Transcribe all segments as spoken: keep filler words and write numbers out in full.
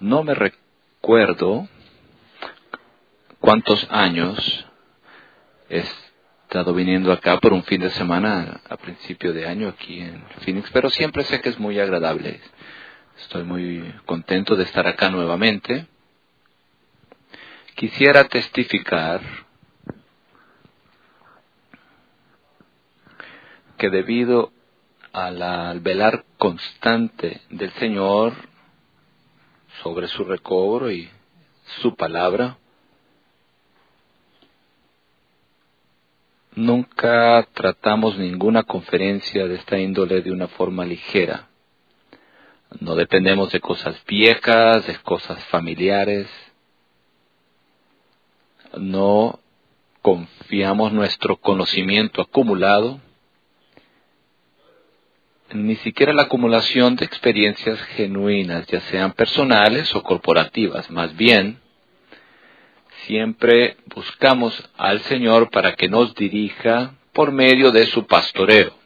No me recuerdo cuántos años he estado viniendo acá por un fin de semana a principio de año aquí en Phoenix, pero siempre sé que es muy agradable. Estoy muy contento de estar acá nuevamente. Quisiera testificar que debido a la- al velar constante del Señor sobre su recobro y su palabra, nunca tratamos ninguna conferencia de esta índole de una forma ligera. No dependemos de cosas viejas, de cosas familiares. No confiamos nuestro conocimiento acumulado, ni siquiera la acumulación de experiencias genuinas, ya sean personales o corporativas. Más bien, siempre buscamos al Señor para que nos dirija por medio de su pastoreo,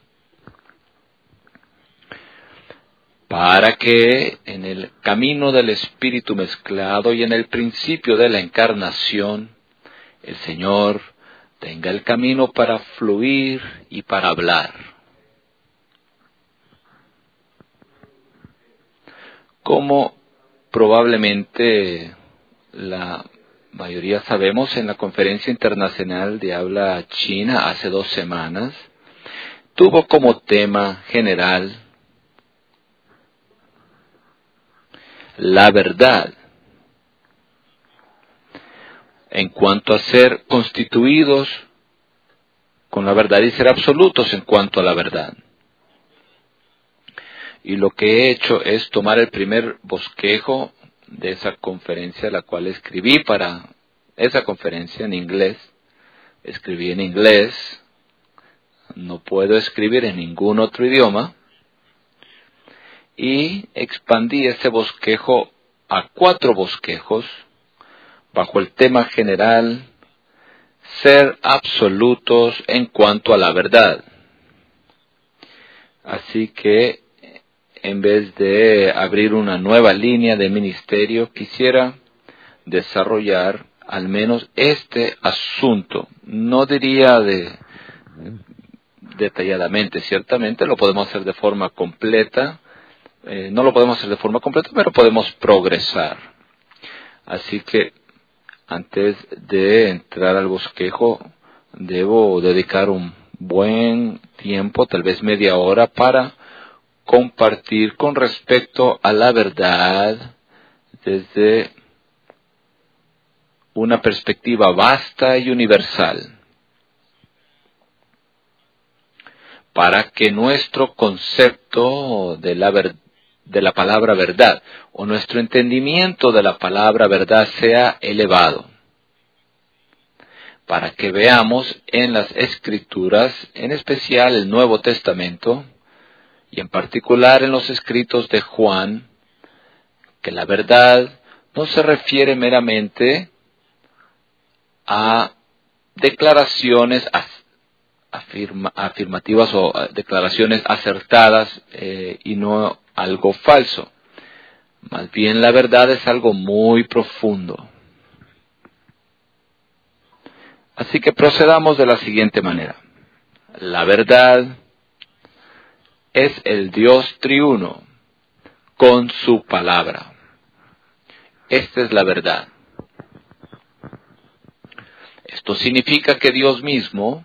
para que en el camino del Espíritu mezclado y en el principio de la encarnación, el Señor tenga el camino para fluir y para hablar. Como probablemente la mayoría sabemos, en la Conferencia Internacional de Habla China hace dos semanas, tuvo como tema general la verdad, en cuanto a ser constituidos con la verdad y ser absolutos en cuanto a la verdad. Y lo que he hecho es tomar el primer bosquejo de esa conferencia, la cual escribí para esa conferencia en inglés. Escribí en inglés, no puedo escribir en ningún otro idioma, y expandí ese bosquejo a cuatro bosquejos bajo el tema general, ser absolutos en cuanto a la verdad. Así que, en vez de abrir una nueva línea de ministerio, quisiera desarrollar al menos este asunto. No diría de, detalladamente, ciertamente lo podemos hacer de forma completa, eh, no lo podemos hacer de forma completa, pero podemos progresar. Así que, antes de entrar al bosquejo, debo dedicar un buen tiempo, tal vez media hora, para compartir con respecto a la verdad desde una perspectiva vasta y universal, para que nuestro concepto de la, ver, de la palabra verdad o nuestro entendimiento de la palabra verdad sea elevado, para que veamos en las Escrituras, en especial el Nuevo Testamento, y en particular en los escritos de Juan, que la verdad no se refiere meramente a declaraciones afirma, afirmativas o declaraciones acertadas eh, y no algo falso. Más bien la verdad es algo muy profundo. Así que procedamos de la siguiente manera. La verdad es el Dios triuno con su palabra. Esta es la verdad. Esto significa que Dios mismo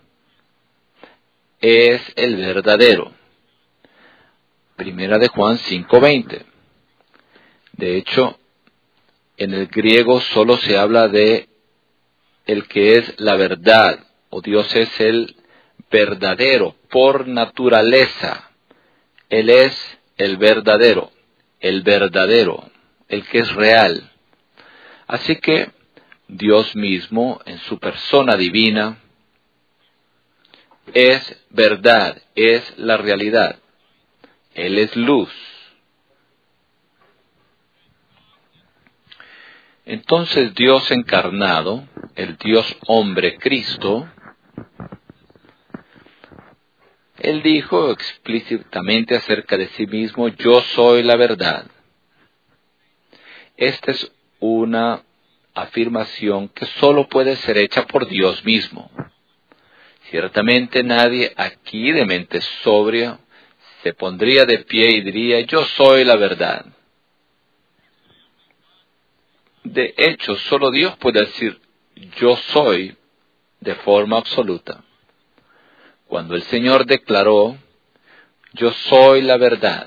es el verdadero. Primera de Juan cinco veinte. De hecho, en el griego solo se habla de el que es la verdad, o Dios es el verdadero por naturaleza. Él es el verdadero, el verdadero, el que es real. Así que Dios mismo, en su persona divina, es verdad, es la realidad. Él es luz. Entonces Dios encarnado, el Dios hombre Cristo, Él dijo explícitamente acerca de sí mismo: yo soy la verdad. Esta es una afirmación que solo puede ser hecha por Dios mismo. Ciertamente nadie aquí de mente sobria se pondría de pie y diría: yo soy la verdad. De hecho, solo Dios puede decir yo soy de forma absoluta. Cuando el Señor declaró: yo soy la verdad,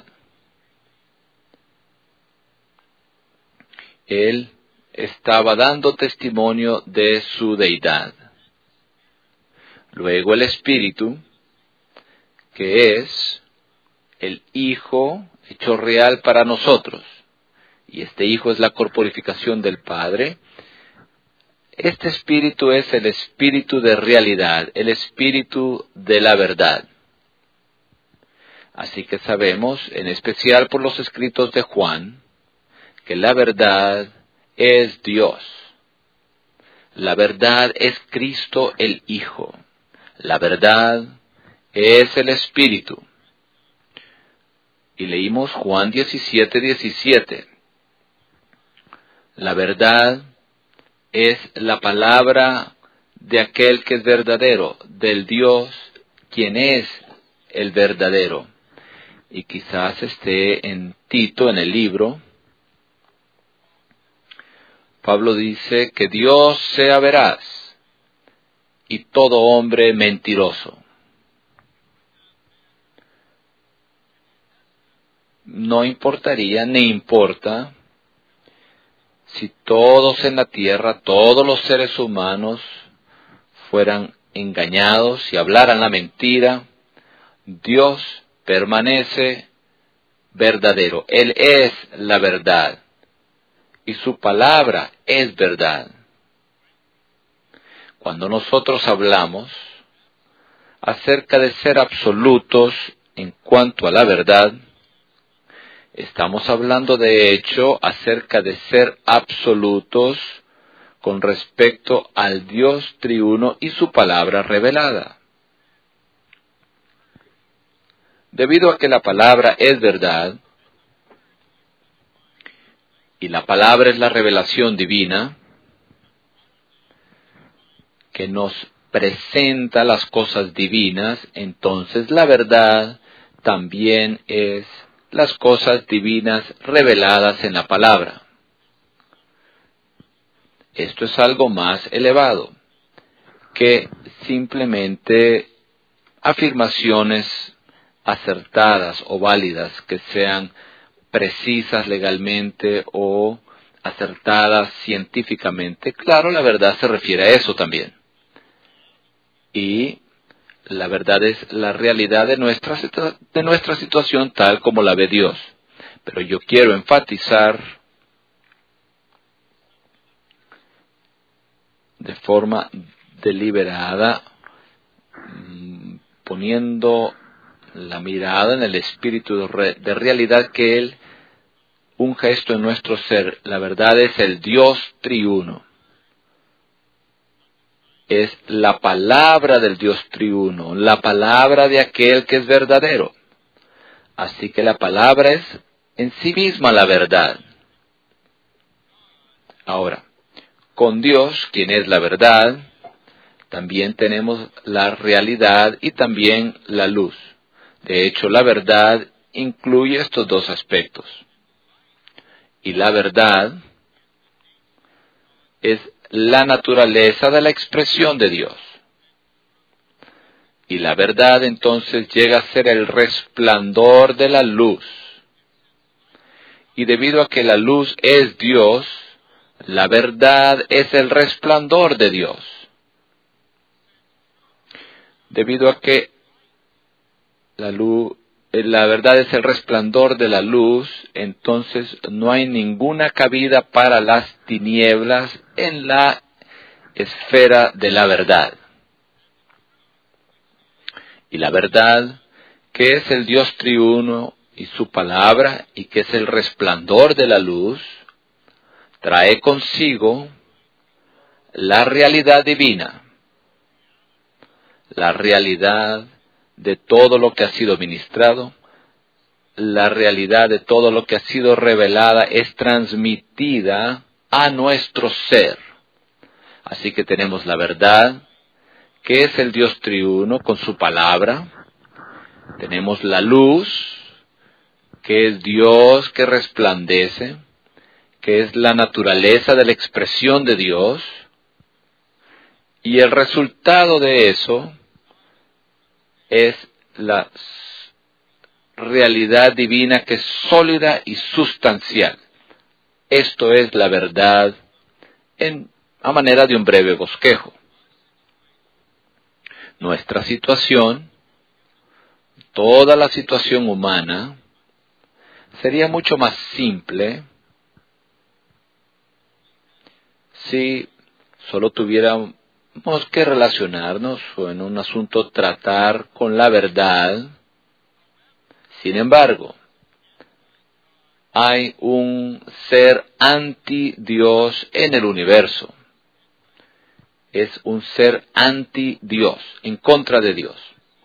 Él estaba dando testimonio de su deidad. Luego el Espíritu, que es el Hijo hecho real para nosotros, y este Hijo es la corporificación del Padre, este Espíritu es el Espíritu de realidad, el Espíritu de la verdad. Así que sabemos, en especial por los escritos de Juan, que la verdad es Dios. La verdad es Cristo el Hijo. La verdad es el Espíritu. Y leímos Juan diecisiete, diecisiete. La verdad es la palabra de aquel que es verdadero, del Dios, quien es el verdadero. Y quizás esté en Tito, en el libro. Pablo dice que Dios sea veraz y todo hombre mentiroso. No importaría ni importa si todos en la tierra, todos los seres humanos fueran engañados y hablaran la mentira. Dios permanece verdadero. Él es la verdad y su palabra es verdad. Cuando nosotros hablamos acerca de ser absolutos en cuanto a la verdad, estamos hablando de hecho acerca de ser absolutos con respecto al Dios triuno y su palabra revelada. Debido a que la palabra es verdad, y la palabra es la revelación divina, que nos presenta las cosas divinas, entonces la verdad también es las cosas divinas reveladas en la palabra. Esto es algo más elevado que simplemente afirmaciones acertadas o válidas que sean precisas legalmente o acertadas científicamente. Claro, la verdad se refiere a eso también. Y la verdad es la realidad de nuestra, de nuestra situación tal como la ve Dios. Pero yo quiero enfatizar de forma deliberada, poniendo la mirada en el espíritu de, re, de realidad que Él un gesto en nuestro ser. La verdad es el Dios triuno. Es la palabra del Dios triuno, la palabra de aquel que es verdadero. Así que la palabra es en sí misma la verdad. Ahora, con Dios, quien es la verdad, también tenemos la realidad y también la luz. De hecho, la verdad incluye estos dos aspectos. Y la verdad es la naturaleza de la expresión de Dios. Y la verdad entonces llega a ser el resplandor de la luz. Y debido a que la luz es Dios, la verdad es el resplandor de Dios. Debido a que la luz, la verdad es el resplandor de la luz, entonces no hay ninguna cabida para las tinieblas en la esfera de la verdad. Y la verdad, que es el Dios triuno y su palabra, y que es el resplandor de la luz, trae consigo la realidad divina, la realidad de todo lo que ha sido ministrado, la realidad de todo lo que ha sido revelada es transmitida a nuestro ser. Así que tenemos la verdad, que es el Dios triuno con su palabra. Tenemos la luz, que es Dios que resplandece, que es la naturaleza de la expresión de Dios. Y el resultado de eso es la realidad divina que es sólida y sustancial. Esto es la verdad en, a manera de un breve bosquejo. Nuestra situación, toda la situación humana, sería mucho más simple si solo tuviéramos que relacionarnos o en un asunto tratar con la verdad. Sin embargo, hay un ser anti-Dios en el universo. Es un ser anti-Dios, en contra de Dios.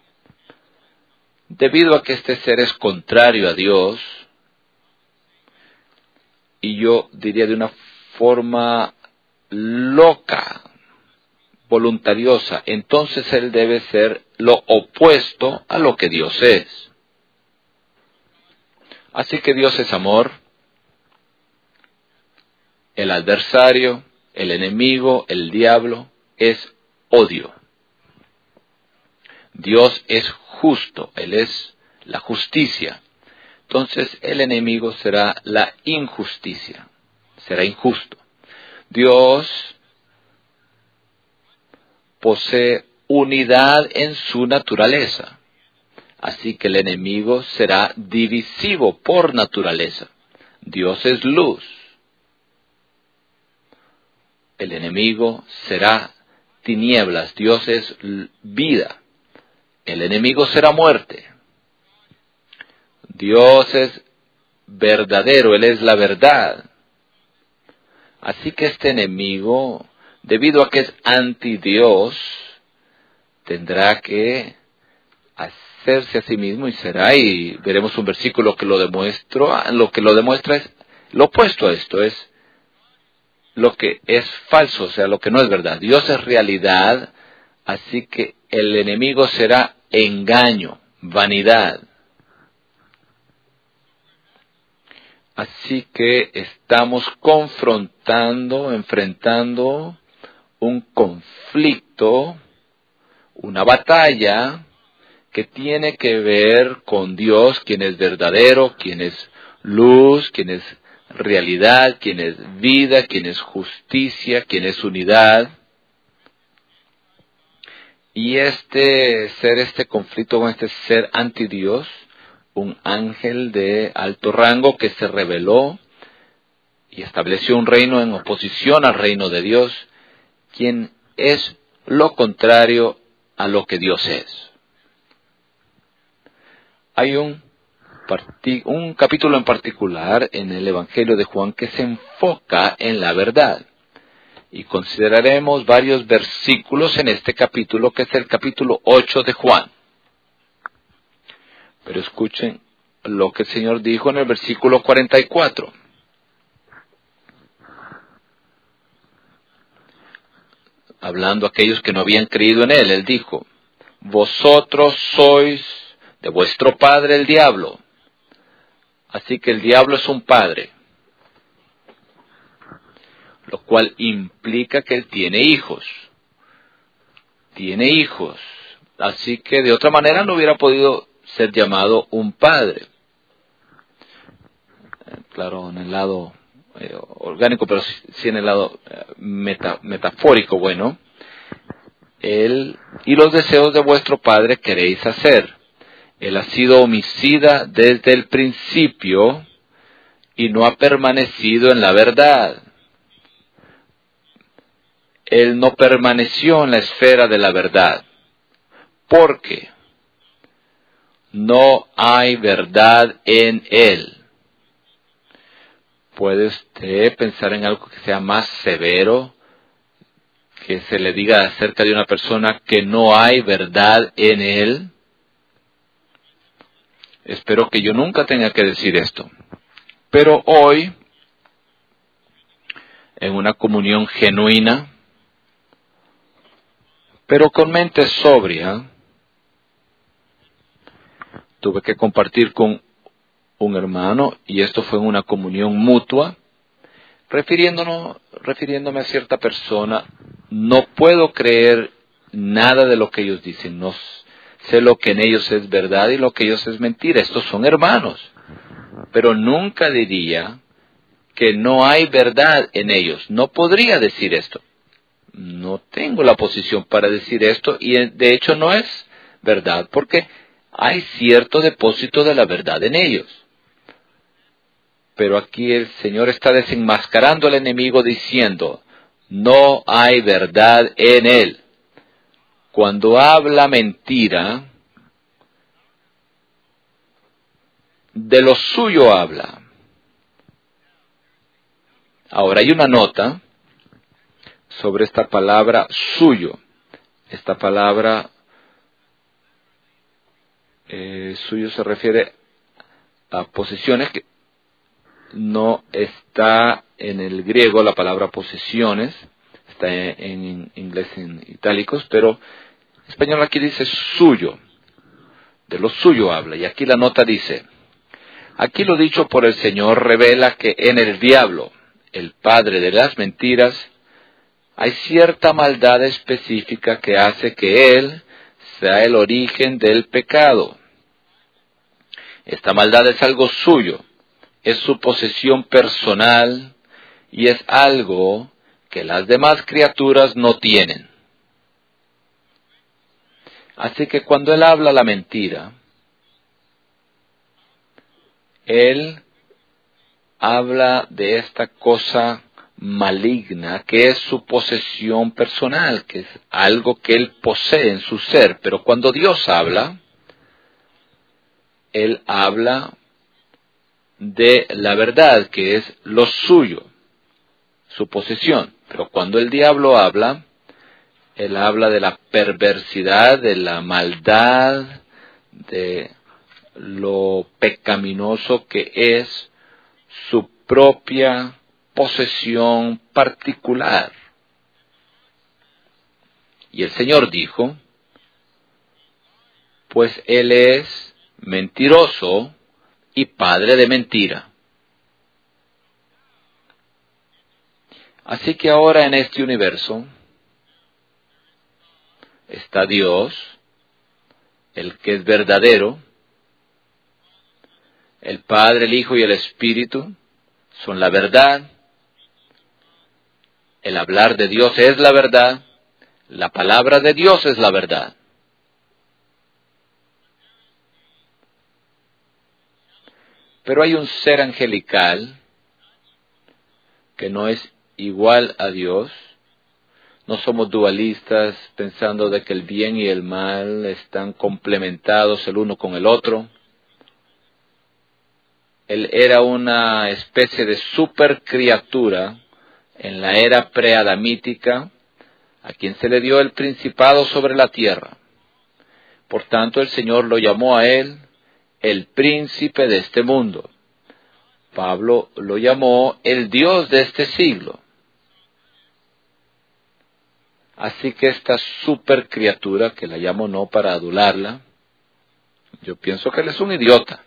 Debido a que este ser es contrario a Dios, y yo diría de una forma loca, voluntariosa, entonces él debe ser lo opuesto a lo que Dios es. Así que Dios es amor, el adversario, el enemigo, el diablo, es odio. Dios es justo, Él es la justicia. Entonces el enemigo será la injusticia, será injusto. Dios posee unidad en su naturaleza, así que el enemigo será divisivo por naturaleza. Dios es luz. El enemigo será tinieblas. Dios es vida. El enemigo será muerte. Dios es verdadero, Él es la verdad. Así que este enemigo, debido a que es anti-Dios, tendrá que hacerse a sí mismo y será, y veremos un versículo que lo demuestra, lo que lo demuestra es lo opuesto a esto, es lo que es falso, o sea, lo que no es verdad. Dios es realidad, así que el enemigo será engaño, vanidad. Así que estamos confrontando, enfrentando un conflicto, una batalla que tiene que ver con Dios, quien es verdadero, quien es luz, quien es realidad, quien es vida, quien es justicia, quien es unidad. Y este ser, este conflicto con este ser anti Dios, un ángel de alto rango que se rebeló y estableció un reino en oposición al reino de Dios, quien es lo contrario a lo que Dios es. Hay un, un capítulo en particular en el Evangelio de Juan que se enfoca en la verdad. Y consideraremos varios versículos en este capítulo, que es el capítulo ocho de Juan. Pero escuchen lo que el Señor dijo en el versículo cuarenta y cuatro. Hablando a aquellos que no habían creído en Él, Él dijo: vosotros sois de vuestro padre el diablo. Así que el diablo es un padre, lo cual implica que él tiene hijos. Tiene hijos. Así que de otra manera no hubiera podido ser llamado un padre. Claro, en el lado eh, orgánico, pero sí en el lado eh, meta, metafórico, bueno. Él y los deseos de vuestro padre queréis hacer. Él ha sido homicida desde el principio y no ha permanecido en la verdad. Él no permaneció en la esfera de la verdad, porque no hay verdad en él. ¿Puede usted pensar en algo que sea más severo, que se le diga acerca de una persona que no hay verdad en él? Espero que yo nunca tenga que decir esto. Pero hoy, en una comunión genuina, pero con mente sobria, tuve que compartir con un hermano, y esto fue en una comunión mutua, refiriéndonos, refiriéndome a cierta persona. No puedo creer nada de lo que ellos dicen, no sé lo que en ellos es verdad y lo que ellos es mentira. Estos son hermanos, pero nunca diría que no hay verdad en ellos. No podría decir esto. No tengo la posición para decir esto, y de hecho no es verdad, porque hay cierto depósito de la verdad en ellos. Pero aquí el Señor está desenmascarando al enemigo diciendo, no hay verdad en él. Cuando habla mentira, de lo suyo habla. Ahora hay una nota sobre esta palabra suyo. Esta palabra eh, suyo se refiere a posesiones que no está en el griego la palabra posesiones, está en, en inglés en itálicos, pero en español aquí dice suyo, de lo suyo habla. Y aquí la nota dice, aquí lo dicho por el Señor revela que en el diablo, el padre de las mentiras, hay cierta maldad específica que hace que él sea el origen del pecado. Esta maldad es algo suyo, es su posesión personal y es algo que las demás criaturas no tienen. Así que cuando él habla la mentira, él habla de esta cosa maligna que es su posesión personal, que es algo que él posee en su ser. Pero cuando Dios habla, él habla de la verdad, que es lo suyo, su posesión. Pero cuando el diablo habla, él habla de la perversidad, de la maldad, de lo pecaminoso que es su propia posesión particular. Y el Señor dijo, pues Él es mentiroso y padre de mentira. Así que ahora en este universo está Dios, el que es verdadero. El Padre, el Hijo y el Espíritu son la verdad. El hablar de Dios es la verdad. La palabra de Dios es la verdad. Pero hay un ser angelical que no es igual a Dios. No somos dualistas pensando de que el bien y el mal están complementados el uno con el otro. Él era una especie de supercriatura en la era preadamítica, a quien se le dio el principado sobre la tierra. Por tanto, el Señor lo llamó a él el príncipe de este mundo. Pablo lo llamó el Dios de este siglo. Así que esta supercriatura, que la llamo no para adularla, yo pienso que él es un idiota.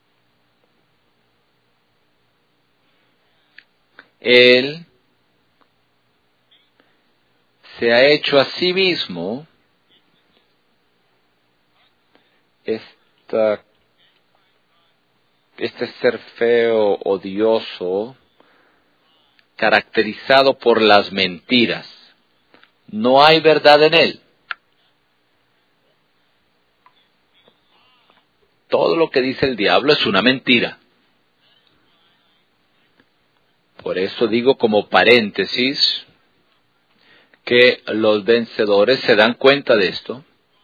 Él se ha hecho a sí mismo esta, este ser feo, odioso, caracterizado por las mentiras. No hay verdad en él. Todo lo que dice el diablo es una mentira. Por eso digo como paréntesis que los vencedores se dan cuenta de esto.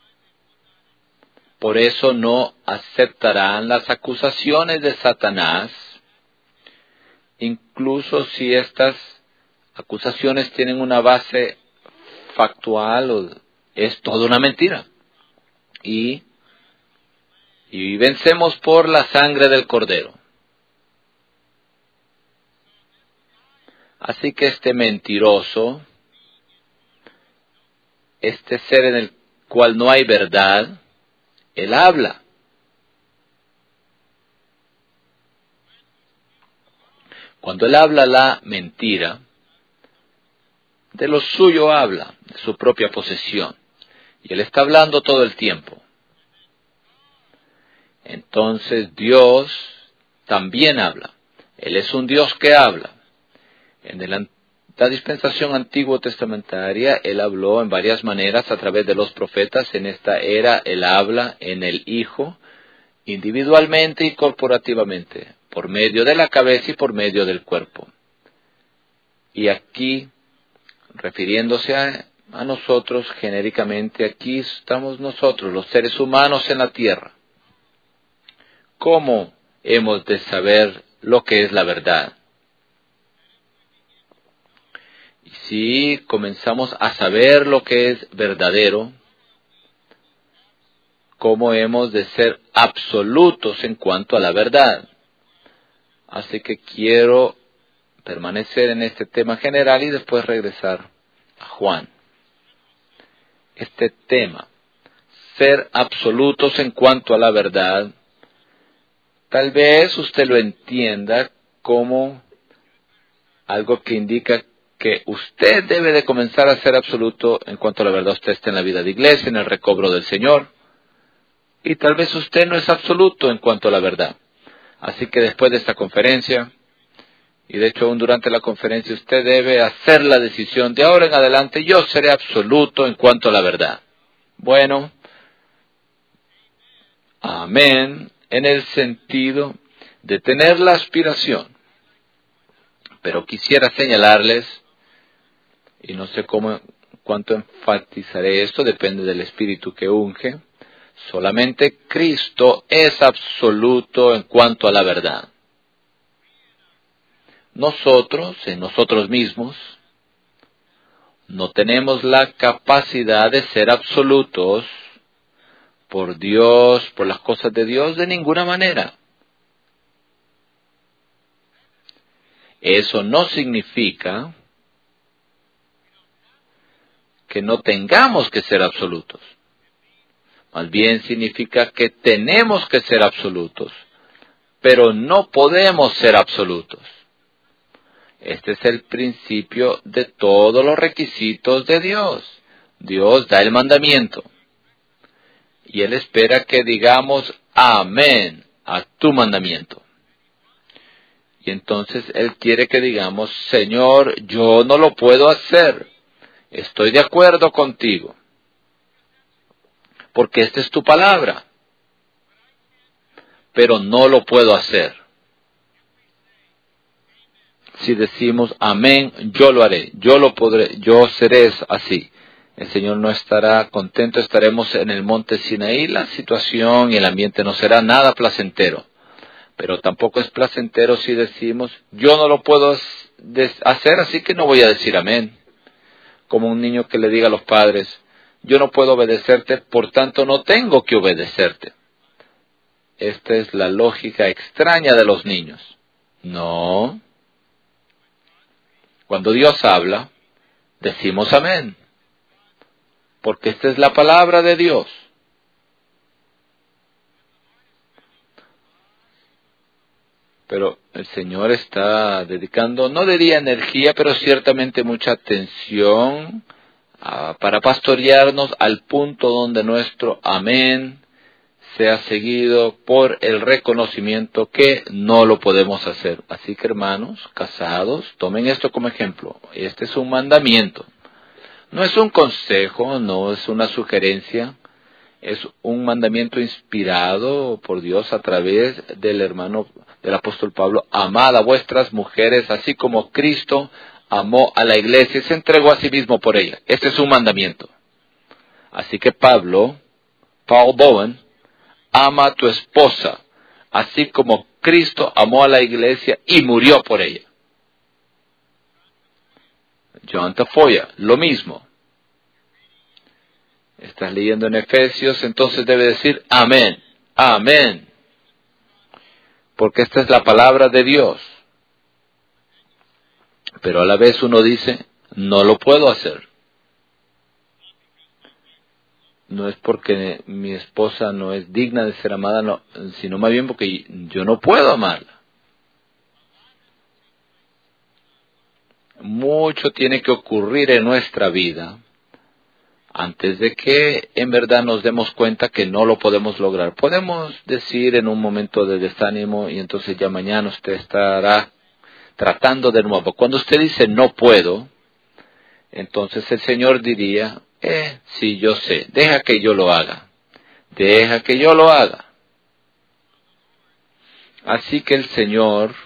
Por eso no aceptarán las acusaciones de Satanás, incluso si estas acusaciones tienen una base factual o es toda una mentira. Y, y vencemos por la sangre del Cordero. Así que este mentiroso, este ser en el cual no hay verdad, él habla. Cuando él habla la mentira, de lo suyo habla, de su propia posesión. Y él está hablando todo el tiempo. Entonces Dios también habla. Él es un Dios que habla. En el, la dispensación antiguo testamentaria, Él habló en varias maneras a través de los profetas. En esta era, Él habla en el Hijo, individualmente y corporativamente, por medio de la cabeza y por medio del cuerpo. Y aquí, refiriéndose a, a nosotros genéricamente, aquí estamos nosotros, los seres humanos en la tierra. ¿Cómo hemos de saber lo que es la verdad? Y si comenzamos a saber lo que es verdadero, ¿cómo hemos de ser absolutos en cuanto a la verdad? Así que quiero permanecer en este tema general y después regresar a Juan. Este tema, ser absolutos en cuanto a la verdad, tal vez usted lo entienda como algo que indica que usted debe de comenzar a ser absoluto en cuanto a la verdad. Usted está en la vida de iglesia, en el recobro del Señor, y tal vez usted no es absoluto en cuanto a la verdad. Así que después de esta conferencia, y de hecho aún durante la conferencia, usted debe hacer la decisión de ahora en adelante, yo seré absoluto en cuanto a la verdad. Bueno, amén, en el sentido de tener la aspiración. Pero quisiera señalarles, y no sé cómo, cuánto enfatizaré esto, depende del espíritu que unge, solamente Cristo es absoluto en cuanto a la verdad. Nosotros, en nosotros mismos, no tenemos la capacidad de ser absolutos por Dios, por las cosas de Dios, de ninguna manera. Eso no significa que no tengamos que ser absolutos. Más bien significa que tenemos que ser absolutos, pero no podemos ser absolutos. Este es el principio de todos los requisitos de Dios. Dios da el mandamiento. Y Él espera que digamos amén a tu mandamiento. Y entonces Él quiere que digamos, Señor, yo no lo puedo hacer. Estoy de acuerdo contigo. Porque esta es tu palabra. Pero no lo puedo hacer. Si decimos amén, yo lo haré, yo lo podré, yo seré así. El Señor no estará contento, estaremos en el monte Sinaí, la situación y el ambiente no será nada placentero. Pero tampoco es placentero si decimos, yo no lo puedo hacer, así que no voy a decir amén. Como un niño que le diga a los padres, yo no puedo obedecerte, por tanto no tengo que obedecerte. Esta es la lógica extraña de los niños. No. Cuando Dios habla, decimos amén. Porque esta es la palabra de Dios. Pero el Señor está dedicando, no diría energía, pero ciertamente mucha atención uh, para pastorearnos al punto donde nuestro amén sea seguido por el reconocimiento que no lo podemos hacer. Así que hermanos, casados, tomen esto como ejemplo. Este es un mandamiento. No es un consejo, no es una sugerencia. Es un mandamiento inspirado por Dios a través del hermano, del apóstol Pablo. Amad a vuestras mujeres, así como Cristo amó a la iglesia y se entregó a sí mismo por ella. Este es un mandamiento. Así que Pablo, Paul Bowen, ama a tu esposa, así como Cristo amó a la iglesia y murió por ella. John Tafoya, lo mismo. Estás leyendo en Efesios, entonces debe decir amén. Amén. Porque esta es la palabra de Dios. Pero a la vez uno dice, no lo puedo hacer. No es porque mi esposa no es digna de ser amada, no, sino más bien porque yo no puedo amarla. Mucho tiene que ocurrir en nuestra vida antes de que en verdad nos demos cuenta que no lo podemos lograr. Podemos decir en un momento de desánimo y entonces ya mañana usted estará tratando de nuevo. Cuando usted dice no puedo, entonces el Señor diría, eh, sí, yo sé, deja que yo lo haga, deja que yo lo haga. Así que el Señor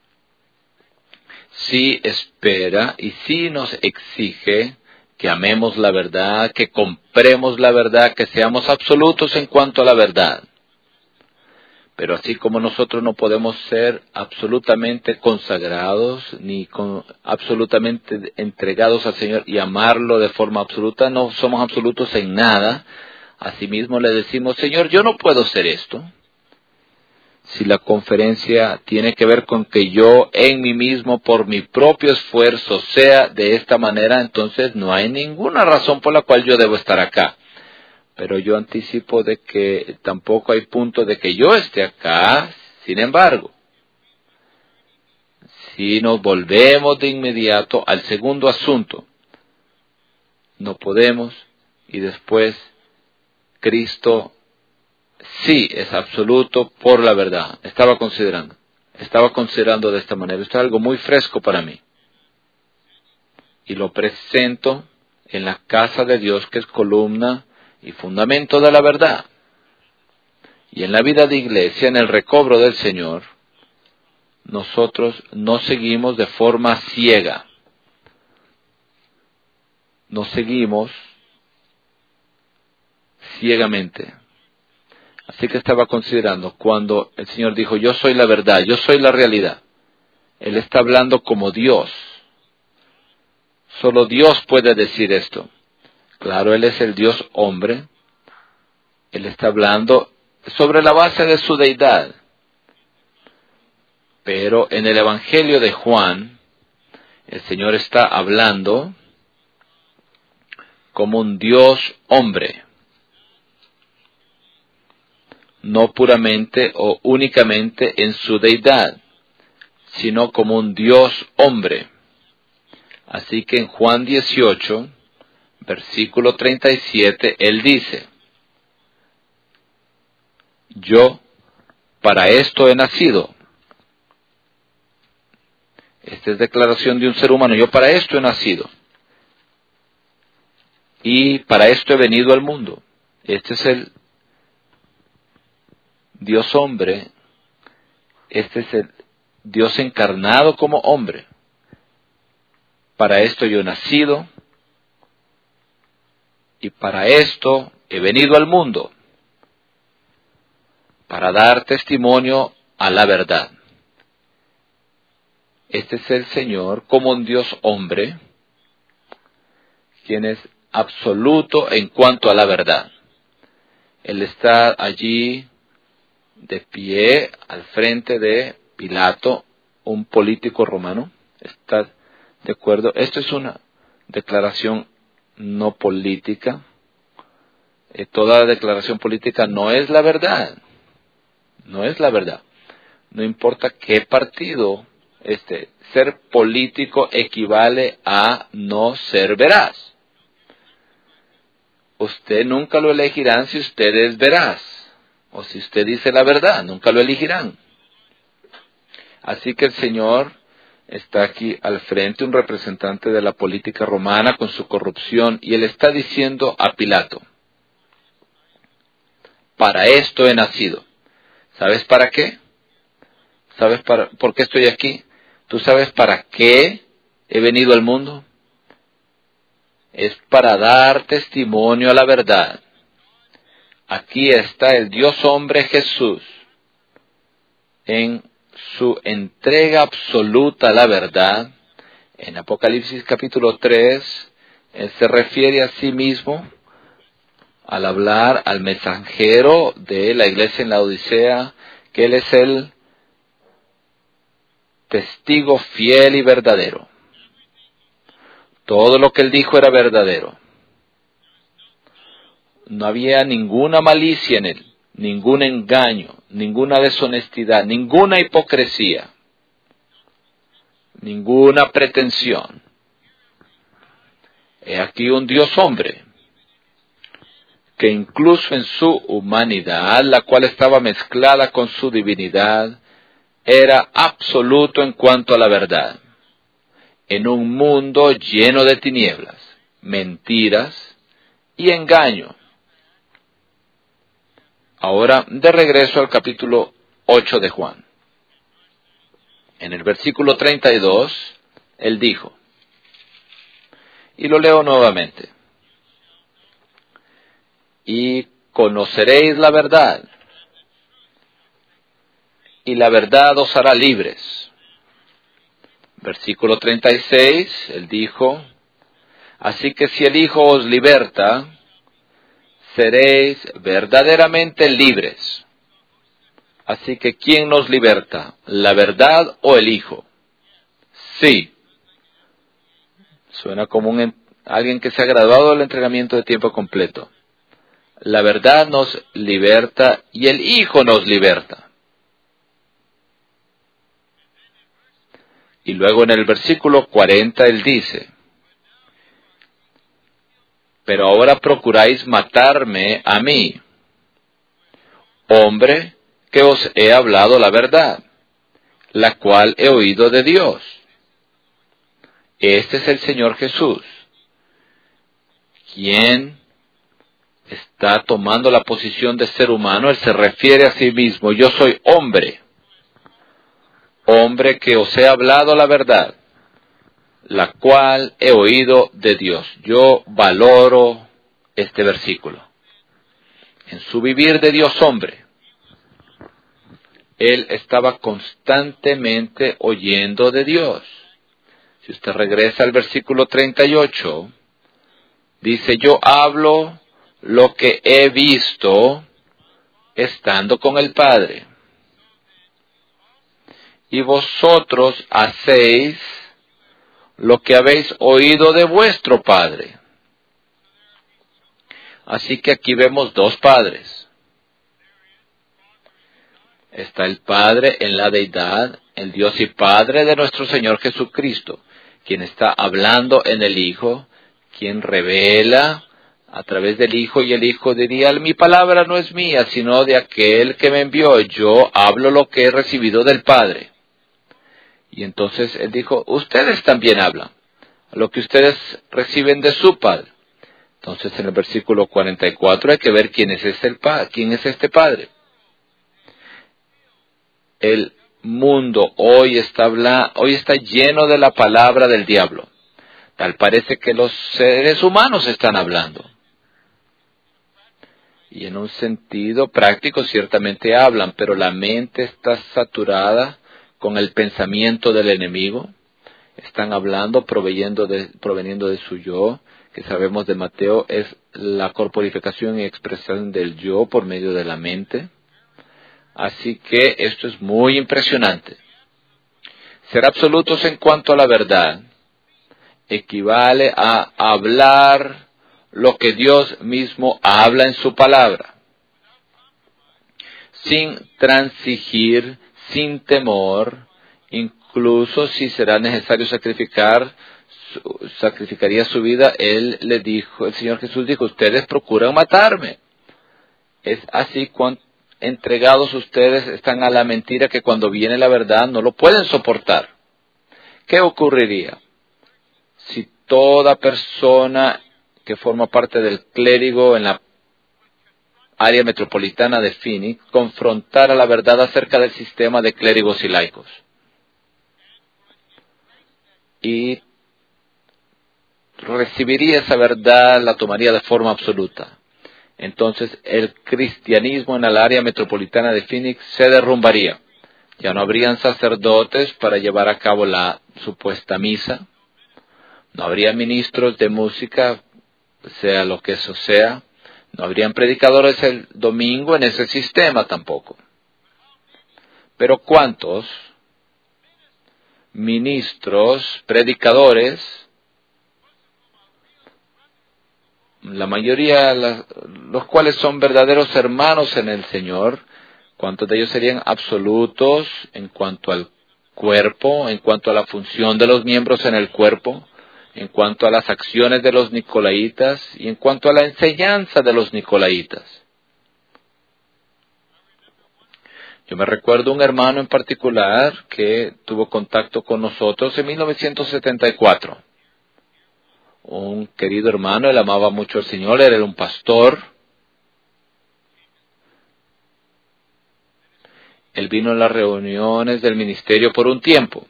sí espera y sí nos exige que amemos la verdad, que compremos la verdad, que seamos absolutos en cuanto a la verdad. Pero así como nosotros no podemos ser absolutamente consagrados, ni con, absolutamente entregados al Señor y amarlo de forma absoluta, no somos absolutos en nada. Asimismo le decimos, Señor, yo no puedo hacer esto. Si la conferencia tiene que ver con que yo en mí mismo, por mi propio esfuerzo, sea de esta manera, entonces no hay ninguna razón por la cual yo debo estar acá. Pero yo anticipo de que tampoco hay punto de que yo esté acá. Sin embargo, si nos volvemos de inmediato al segundo asunto, no podemos, y después Cristo sí es absoluto por la verdad. Estaba considerando, estaba considerando de esta manera. Esto es algo muy fresco para mí. Y lo presento en la casa de Dios, que es columna y fundamento de la verdad. Y en la vida de iglesia, en el recobro del Señor, nosotros no seguimos de forma ciega. No seguimos ciegamente. Así que estaba considerando cuando el Señor dijo, yo soy la verdad, yo soy la realidad. Él está hablando como Dios. Solo Dios puede decir esto. Claro, Él es el Dios hombre. Él está hablando sobre la base de su deidad. Pero en el Evangelio de Juan, el Señor está hablando como un Dios hombre. No puramente o únicamente en su deidad, sino como un Dios hombre. Así que en Juan dieciocho, versículo treinta y siete, Él dice, yo para esto he nacido. Esta es declaración de un ser humano, yo para esto he nacido. Y para esto he venido al mundo. Este es el Dios hombre, este es el Dios encarnado como hombre. Para esto yo he nacido y para esto he venido al mundo, para dar testimonio a la verdad. Este es el Señor como un Dios hombre, quien es absoluto en cuanto a la verdad. Él está allí de pie al frente de Pilato, un político romano. ¿Está de acuerdo? Esto es una declaración no política. Eh, toda declaración política no es la verdad. No es la verdad. No importa qué partido, este, ser político equivale a no ser veraz. Usted nunca lo elegirán si usted es veraz. O si usted dice la verdad, nunca lo elegirán. Así que el Señor está aquí al frente, un representante de la política romana con su corrupción, y Él está diciendo a Pilato, para esto he nacido. ¿Sabes para qué? ¿Sabes para, por qué estoy aquí? ¿Tú sabes para qué he venido al mundo? Es para dar testimonio a la verdad. Aquí está el Dios hombre Jesús en su entrega absoluta a la verdad. En Apocalipsis capítulo tres, Él se refiere a sí mismo al hablar al mensajero de la iglesia en la Odisea, que él es el testigo fiel y verdadero. Todo lo que él dijo era verdadero. No había ninguna malicia en él, ningún engaño, ninguna deshonestidad, ninguna hipocresía, ninguna pretensión. He aquí un Dios hombre, que incluso en su humanidad, la cual estaba mezclada con su divinidad, era absoluto en cuanto a la verdad, en un mundo lleno de tinieblas, mentiras y engaño. Ahora, de regreso al capítulo ocho de Juan. En el versículo treinta y dos, él dijo, y lo leo nuevamente, y conoceréis la verdad, y la verdad os hará libres. Versículo treinta y seis, él dijo, así que si el Hijo os liberta, seréis verdaderamente libres. Así que ¿quién nos liberta? ¿La verdad o el Hijo? Sí. Suena como un, alguien que se ha graduado del entrenamiento de tiempo completo. La verdad nos liberta y el Hijo nos liberta. Y luego en el versículo cuarenta él dice, pero ahora procuráis matarme a mí, hombre que os he hablado la verdad, la cual he oído de Dios. Este es el Señor Jesús, quien está tomando la posición de ser humano. Él se refiere a sí mismo, yo soy hombre, hombre que os he hablado la verdad, la cual he oído de Dios. Yo valoro este versículo. En su vivir de Dios hombre, él estaba constantemente oyendo de Dios. Si usted regresa al versículo treinta y ocho, dice, yo hablo lo que he visto estando con el Padre. Y vosotros hacéis lo que habéis oído de vuestro Padre. Así que aquí vemos dos padres. Está el Padre en la deidad, el Dios y Padre de nuestro Señor Jesucristo, quien está hablando en el Hijo, quien revela a través del Hijo, y el Hijo diría, mi palabra no es mía, sino de aquel que me envió. Yo hablo lo que he recibido del Padre. Y entonces él dijo, ustedes también hablan, lo que ustedes reciben de su Padre. Entonces en el versículo cuarenta y cuatro hay que ver quién es este, el pa- quién es este Padre. El mundo hoy está, habla- hoy está lleno de la palabra del diablo. Tal parece que los seres humanos están hablando. Y en un sentido práctico ciertamente hablan, pero la mente está saturada con el pensamiento del enemigo. Están hablando proveyendo de, proveniendo de su yo, que sabemos de Mateo es la corporificación y expresión del yo por medio de la mente. Así que esto es muy impresionante. Ser absolutos en cuanto a la verdad equivale a hablar lo que Dios mismo habla en su palabra, sin transigir, sin temor, incluso si será necesario sacrificar, sacrificaría su vida. Él le dijo, el Señor Jesús dijo, ustedes procuran matarme. Es así cuando entregados ustedes están a la mentira, que cuando viene la verdad no lo pueden soportar. ¿Qué ocurriría si toda persona que forma parte del clérigo en la área metropolitana de Phoenix confrontara la verdad acerca del sistema de clérigos y laicos? Y recibiría esa verdad, la tomaría de forma absoluta. Entonces el cristianismo en el área metropolitana de Phoenix se derrumbaría. Ya no habrían sacerdotes para llevar a cabo la supuesta misa. No habría ministros de música, sea lo que eso sea. No habrían predicadores el domingo en ese sistema tampoco. Pero ¿cuántos ministros, predicadores, la mayoría, los cuales son verdaderos hermanos en el Señor, cuántos de ellos serían absolutos en cuanto al cuerpo, en cuanto a la función de los miembros en el cuerpo, en cuanto a las acciones de los nicolaitas y en cuanto a la enseñanza de los nicolaitas? Yo me recuerdo un hermano en particular que tuvo contacto con nosotros en mil novecientos setenta y cuatro. Un querido hermano, él amaba mucho al Señor, él era un pastor. Él vino a las reuniones del ministerio por un tiempo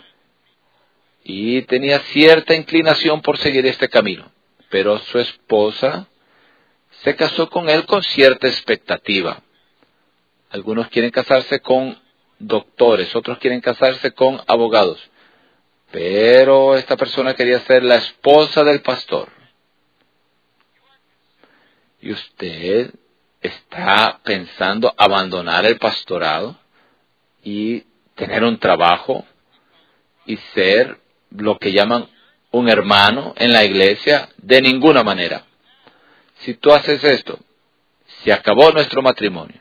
y tenía cierta inclinación por seguir este camino, pero su esposa se casó con él con cierta expectativa. Algunos quieren casarse con doctores, otros quieren casarse con abogados, pero esta persona quería ser la esposa del pastor. ¿Y usted está pensando abandonar el pastorado y tener un trabajo y ser lo que llaman un hermano en la iglesia? De ninguna manera. Si tú haces esto, se acabó nuestro matrimonio.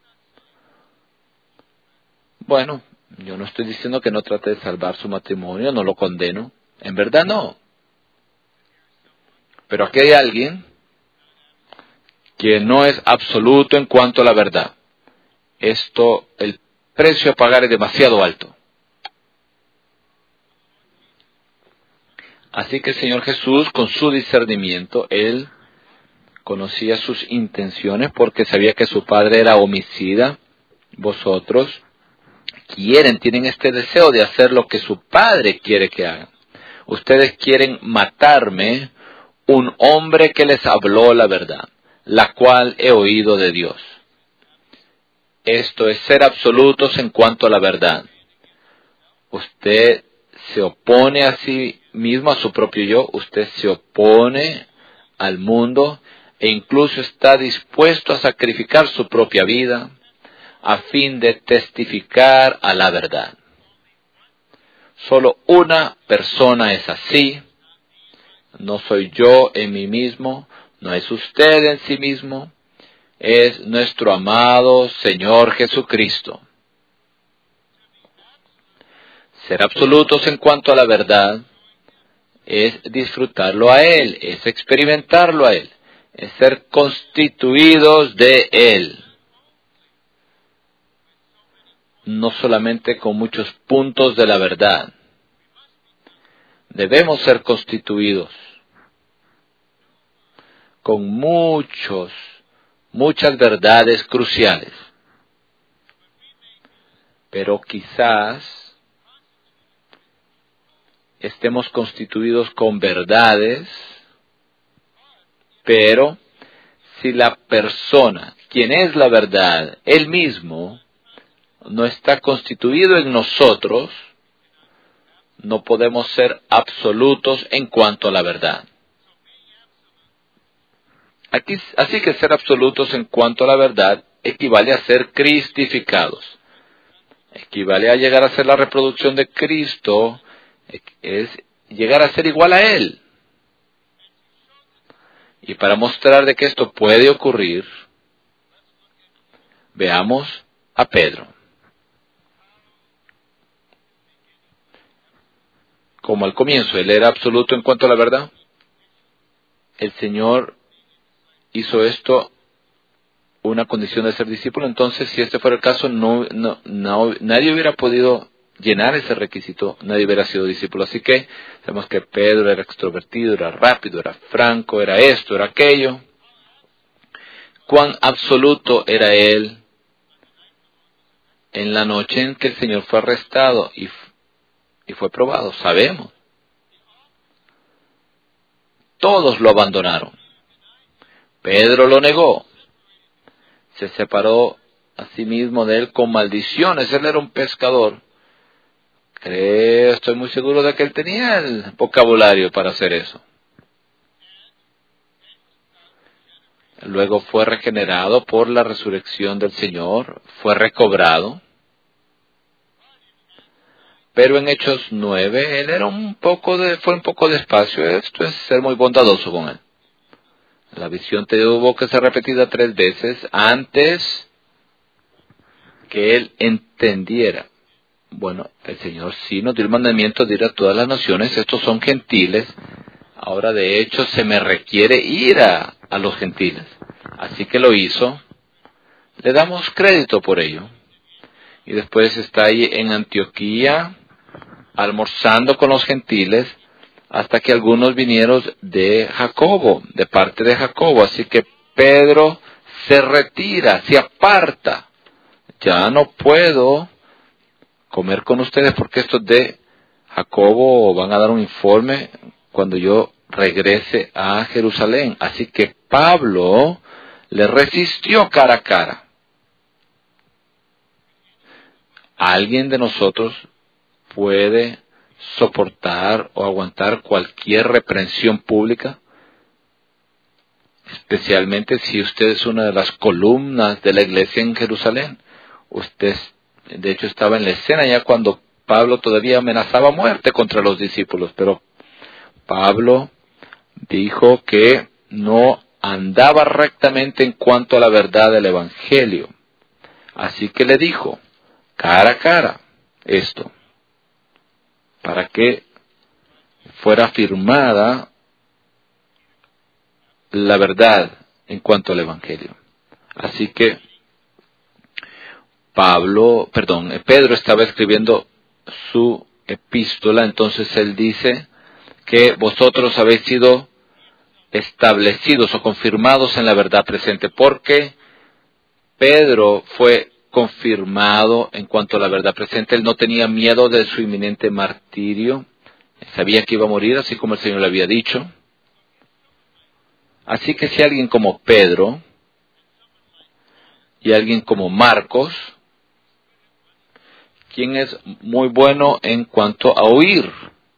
Bueno, yo no estoy diciendo que no trate de salvar su matrimonio, no lo condeno. En verdad no. Pero aquí hay alguien que no es absoluto en cuanto a la verdad. Esto, el precio a pagar es demasiado alto. Así que el Señor Jesús, con su discernimiento, Él conocía sus intenciones porque sabía que su padre era homicida. Vosotros quieren, tienen este deseo de hacer lo que su padre quiere que hagan. Ustedes quieren matarme, un hombre que les habló la verdad, la cual he oído de Dios. Esto es ser absolutos en cuanto a la verdad. Usted se opone a sí mismo, a su propio yo, usted se opone al mundo e incluso está dispuesto a sacrificar su propia vida a fin de testificar a la verdad. Solo una persona es así. No soy yo en mí mismo, no es usted en sí mismo, es nuestro amado Señor Jesucristo. Ser absolutos en cuanto a la verdad es disfrutarlo a Él, es experimentarlo a Él, es ser constituidos de Él. No solamente con muchos puntos de la verdad. Debemos ser constituidos con muchos, muchas verdades cruciales. Pero quizás estemos constituidos con verdades, pero si la persona, quien es la verdad, él mismo, no está constituido en nosotros, no podemos ser absolutos en cuanto a la verdad. Aquí, así que ser absolutos en cuanto a la verdad equivale a ser cristificados. Equivale a llegar a ser la reproducción de Cristo, es llegar a ser igual a Él. Y para mostrar de que esto puede ocurrir, veamos a Pedro. Como al comienzo él era absoluto en cuanto a la verdad, el Señor hizo esto una condición de ser discípulo. Entonces, si este fuera el caso, no, no, no, nadie hubiera podido llenar ese requisito, nadie hubiera sido discípulo. Así que sabemos que Pedro era extrovertido, era rápido, era franco, era esto, era aquello. Cuán absoluto era él en la noche en que el Señor fue arrestado y, y fue probado, sabemos. Todos lo abandonaron. Pedro lo negó. Se separó a sí mismo de él con maldiciones. Él era un pescador. Creo, estoy muy seguro de que él tenía el vocabulario para hacer eso. luego fue regenerado por la resurrección del Señor, fue recobrado. Pero en Hechos nueve, él era un poco de, fue un poco despacio. Esto es ser muy bondadoso con él. La visión tuvo que ser repetida tres veces antes que él entendiera. Bueno, el Señor sí nos dio el mandamiento de ir a todas las naciones. Estos son gentiles. Ahora, de hecho, se me requiere ir a, a los gentiles. Así que lo hizo. Le damos crédito por ello. Y después está ahí en Antioquía, almorzando con los gentiles, hasta que algunos vinieron de Jacobo, de parte de Jacobo. Así que Pedro se retira, se aparta. Ya no puedo comer con ustedes porque estos de Jacobo van a dar un informe cuando yo regrese a Jerusalén. Así que Pablo le resistió cara a cara. ¿Alguien de nosotros puede soportar o aguantar cualquier reprensión pública? Especialmente si usted es una de las columnas de la iglesia en Jerusalén. Usted, de hecho, estaba en la escena ya cuando Pablo todavía amenazaba muerte contra los discípulos. Pero Pablo dijo que no andaba rectamente en cuanto a la verdad del Evangelio. Así que le dijo, cara a cara, esto, para que fuera afirmada la verdad en cuanto al Evangelio. Así que Pablo, perdón, Pedro estaba escribiendo su epístola, entonces él dice que vosotros habéis sido establecidos o confirmados en la verdad presente, porque Pedro fue confirmado en cuanto a la verdad presente. Él no tenía miedo de su inminente martirio, sabía que iba a morir, así como el Señor le había dicho. Así que si alguien como Pedro y alguien como Marcos, quien es muy bueno en cuanto a oír,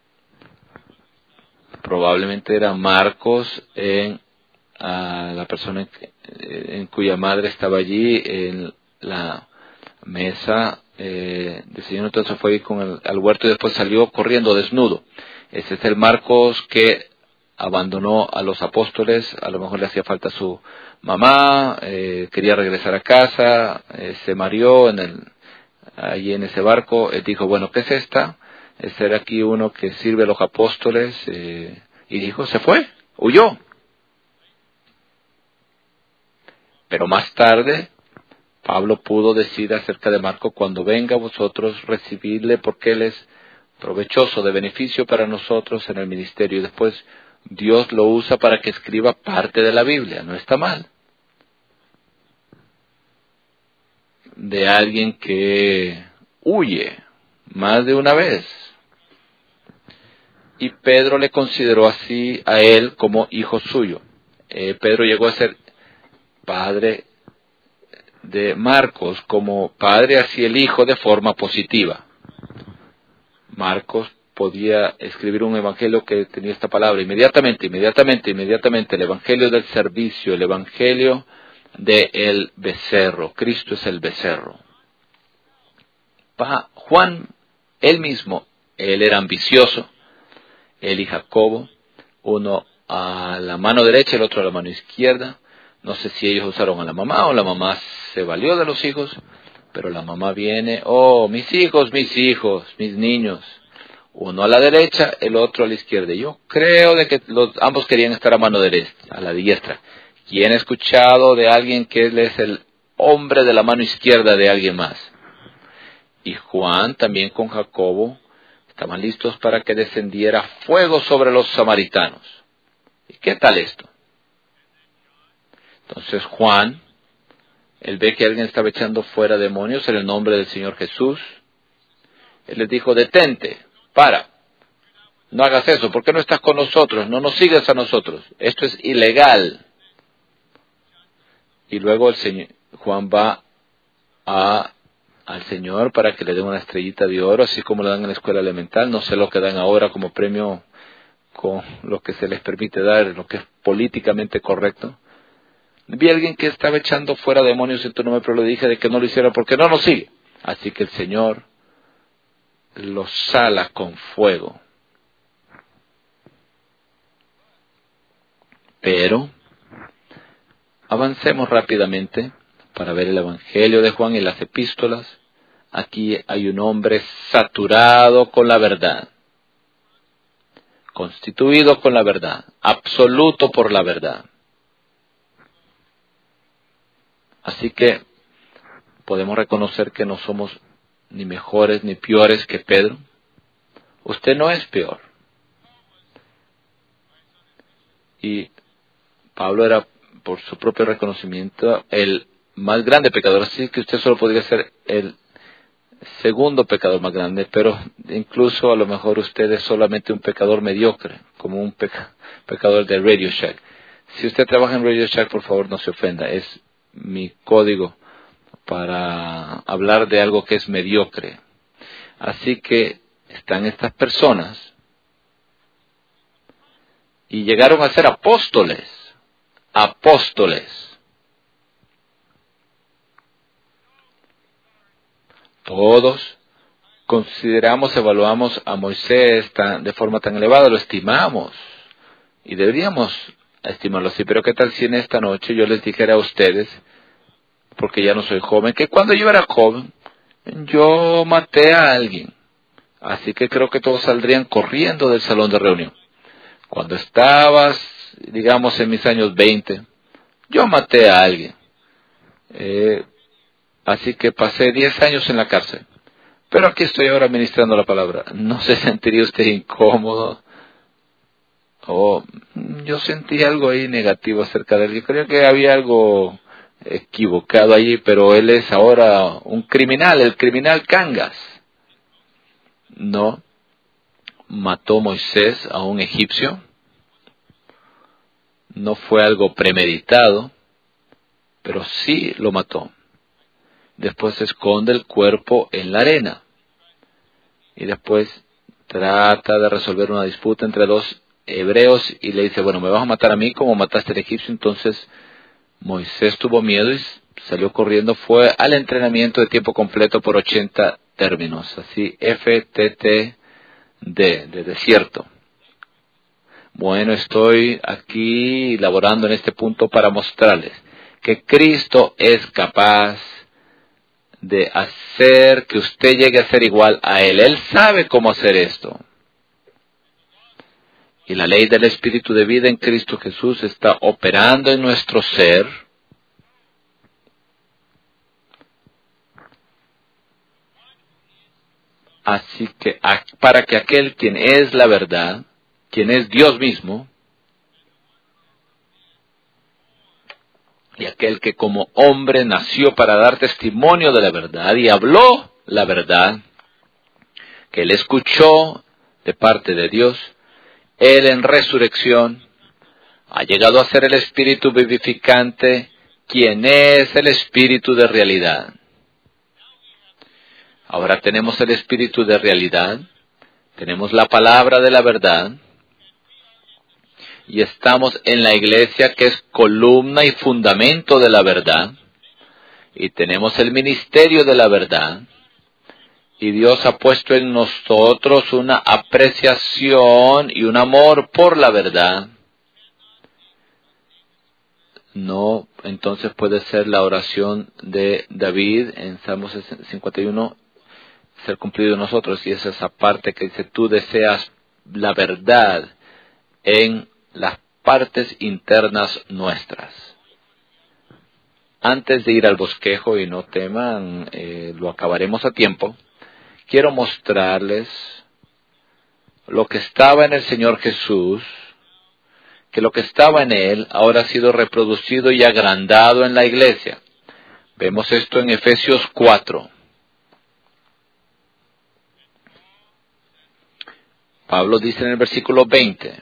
probablemente era Marcos, en, a la persona en, en cuya madre estaba allí en la mesa eh, del Señor, entonces fue con el, al huerto y después salió corriendo desnudo. Ese es el Marcos que abandonó a los apóstoles, a lo mejor le hacía falta a su mamá, eh, quería regresar a casa, eh, se mareó en el, allí en ese barco, él dijo, bueno, ¿qué es esta? Este era aquí uno que sirve a los apóstoles, eh, y dijo, se fue, huyó. Pero más tarde, Pablo pudo decir acerca de Marco, cuando venga vosotros recibidle porque él es provechoso, de beneficio para nosotros en el ministerio. Y después Dios lo usa para que escriba parte de la Biblia, no está mal. De alguien que huye más de una vez. Y Pedro le consideró así a él como hijo suyo. Eh, Pedro llegó a ser padre de Marcos, como padre hacia el hijo de forma positiva. Marcos podía escribir un evangelio que tenía esta palabra, inmediatamente, inmediatamente, inmediatamente, el evangelio del servicio, el evangelio del becerro. Cristo es el becerro. Pa, Juan, él mismo, él era ambicioso, él y Jacobo, uno a la mano derecha, el otro a la mano izquierda. No sé si ellos usaron a la mamá o la mamá se valió de los hijos, pero la mamá viene, oh, mis hijos, mis hijos, mis niños. Uno a la derecha, el otro a la izquierda. Yo creo de que los, ambos querían estar a mano derecha, a la diestra. ¿Quién ha escuchado de alguien que él es el hombre de la mano izquierda de alguien más? Y Juan también con Jacobo estaban listos para que descendiera fuego sobre los samaritanos. ¿Y qué tal esto? Entonces Juan, él ve que alguien estaba echando fuera demonios en el nombre del Señor Jesús. Él les dijo, detente, para, no hagas eso, ¿por qué no estás con nosotros? No nos sigas a nosotros, esto es ilegal. Y luego el Señor, Juan va a, al Señor para que le den una estrellita de oro, así como le dan en la escuela elemental. No sé lo que dan ahora como premio con lo que se les permite dar, lo que es políticamente correcto. Vi a alguien que estaba echando fuera demonios en tu nombre, pero le dije de que no lo hiciera porque no nos sigue. Así que el Señor los sala con fuego. Pero avancemos rápidamente para ver el Evangelio de Juan y las epístolas. Aquí hay un hombre saturado con la verdad, constituido con la verdad, absoluto por la verdad. Así que podemos reconocer que no somos ni mejores ni peores que Pedro. Usted no es peor. Y Pablo era, por su propio reconocimiento, el más grande pecador. Así que usted solo podría ser el segundo pecador más grande, pero incluso a lo mejor usted es solamente un pecador mediocre, como un peca, pecador de Radio Shack. Si usted trabaja en Radio Shack, por favor no se ofenda, es mi código para hablar de algo que es mediocre. Así que están estas personas y llegaron a ser apóstoles, apóstoles. Todos consideramos, evaluamos a Moisés tan, de forma tan elevada, lo estimamos y deberíamos estimarlo así. Pero ¿qué tal si en esta noche yo les dijera a ustedes, porque ya no soy joven, que cuando yo era joven yo maté a alguien? Así que creo que todos saldrían corriendo del salón de reunión. Cuando estabas, digamos, en mis años veinte, yo maté a alguien. Eh, así que pasé diez años en la cárcel. Pero aquí estoy ahora ministrando la palabra. ¿No se sentiría usted incómodo? Oh, yo sentí algo ahí negativo acerca de él. Yo creo que había algo equivocado allí, pero él es ahora un criminal, el criminal Cangas. No, mató Moisés a un egipcio. No fue algo premeditado, pero sí lo mató. Después esconde el cuerpo en la arena. Y después trata de resolver una disputa entre dos hebreos y le dice, bueno, me vas a matar a mí como mataste al egipcio. Entonces Moisés tuvo miedo y salió corriendo, fue al entrenamiento de tiempo completo por ochenta términos, así F T T D, de desierto. Bueno, estoy aquí laborando en este punto para mostrarles que Cristo es capaz de hacer que usted llegue a ser igual a Él. Él sabe cómo hacer esto. Y la ley del Espíritu de vida en Cristo Jesús está operando en nuestro ser. Así que para que aquel quien es la verdad, quien es Dios mismo, y aquel que como hombre nació para dar testimonio de la verdad y habló la verdad, que él escuchó de parte de Dios, él en resurrección ha llegado a ser el Espíritu vivificante, quien es el Espíritu de realidad. Ahora tenemos el Espíritu de realidad, tenemos la palabra de la verdad, y estamos en la iglesia que es columna y fundamento de la verdad, y tenemos el ministerio de la verdad, y Dios ha puesto en nosotros una apreciación y un amor por la verdad. No, entonces puede ser la oración de David en Salmos cincuenta y uno, ser cumplido en nosotros, y es esa parte que dice, tú deseas la verdad en las partes internas nuestras. Antes de ir al bosquejo, y no teman, eh, lo acabaremos a tiempo, quiero mostrarles lo que estaba en el Señor Jesús, que lo que estaba en Él ahora ha sido reproducido y agrandado en la iglesia. Vemos esto en Efesios cuatro. Pablo dice en el versículo veinte,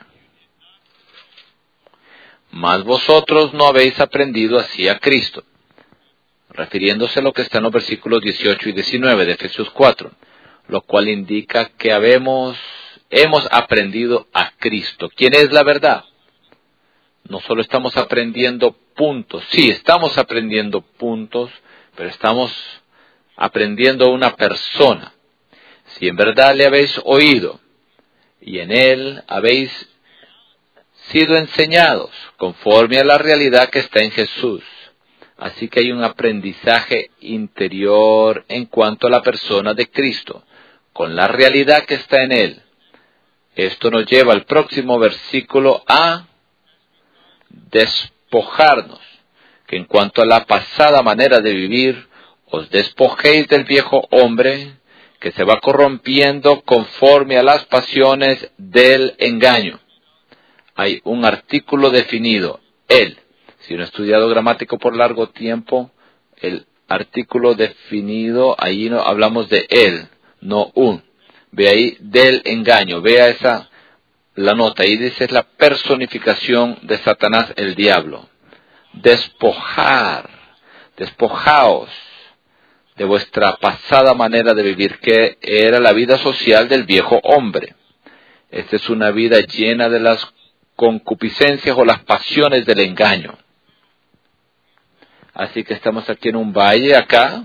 mas vosotros no habéis aprendido así a Cristo, refiriéndose a lo que está en los versículos dieciocho y diecinueve de Efesios cuatro, lo cual indica que habemos, hemos aprendido a Cristo. ¿Quién es la verdad? no solo estamos aprendiendo puntos, sí, estamos aprendiendo puntos, pero estamos aprendiendo una persona. Si en verdad le habéis oído y en él habéis sido enseñados conforme a la realidad que está en Jesús. Así que hay un aprendizaje interior en cuanto a la persona de Cristo, con la realidad que está en él. Esto nos lleva al próximo versículo a despojarnos, que en cuanto a la pasada manera de vivir, os despojéis del viejo hombre, que se va corrompiendo conforme a las pasiones del engaño. Hay un artículo definido, él. Si uno ha estudiado gramático por largo tiempo, el artículo definido, ahí no hablamos de él, no un. Ve ahí, del engaño, vea esa, la nota, ahí dice es la personificación de Satanás, el diablo. Despojar, despojaos de vuestra pasada manera de vivir, que era la vida social del viejo hombre. Esta es una vida llena de las concupiscencias o las pasiones del engaño. Así que estamos aquí en un valle acá.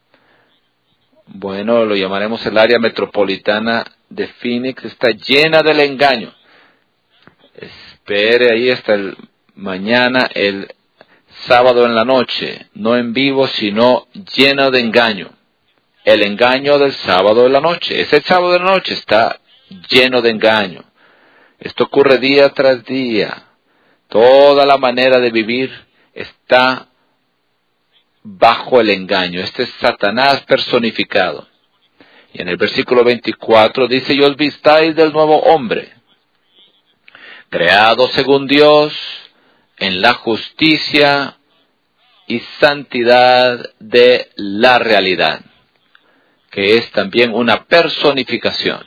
Bueno, lo llamaremos el área metropolitana de Phoenix. Está llena del engaño. Espere ahí hasta el mañana, el sábado en la noche. No en vivo, sino lleno de engaño. El engaño del sábado de la noche. Ese sábado de la noche está lleno de engaño. Esto ocurre día tras día. Toda la manera de vivir está bajo el engaño. Este es Satanás personificado. Y en el versículo veinticuatro dice, y os vistáis del nuevo hombre, creado según Dios, en la justicia y santidad de la realidad, que es también una personificación.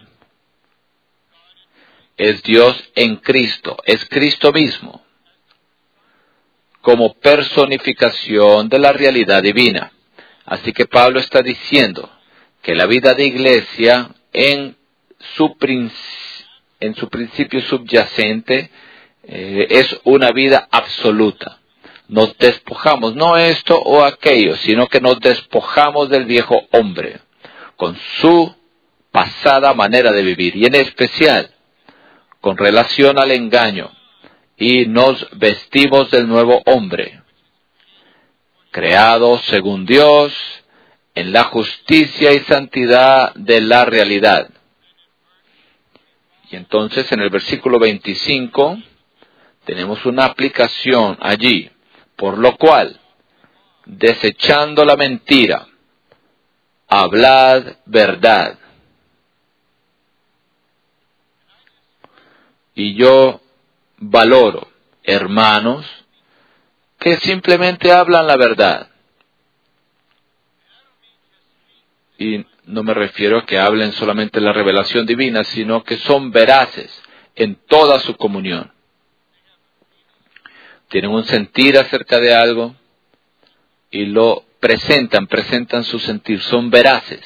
Es Dios en Cristo, es Cristo mismo, como personificación de la realidad divina. Así que Pablo está diciendo que la vida de iglesia en su, princ- en su principio subyacente eh, es una vida absoluta. Nos despojamos, no esto o aquello, sino que nos despojamos del viejo hombre, con su pasada manera de vivir, y en especial con relación al engaño, y nos vestimos del nuevo hombre, creado según Dios, en la justicia y santidad de la realidad. Y entonces en el versículo veinticinco tenemos una aplicación allí, por lo cual, desechando la mentira, hablad verdad. Y yo valoro hermanos que simplemente hablan la verdad. Y no me refiero a que hablen solamente la revelación divina, sino que son veraces en toda su comunión. Tienen un sentir acerca de algo y lo presentan, presentan su sentir, son veraces.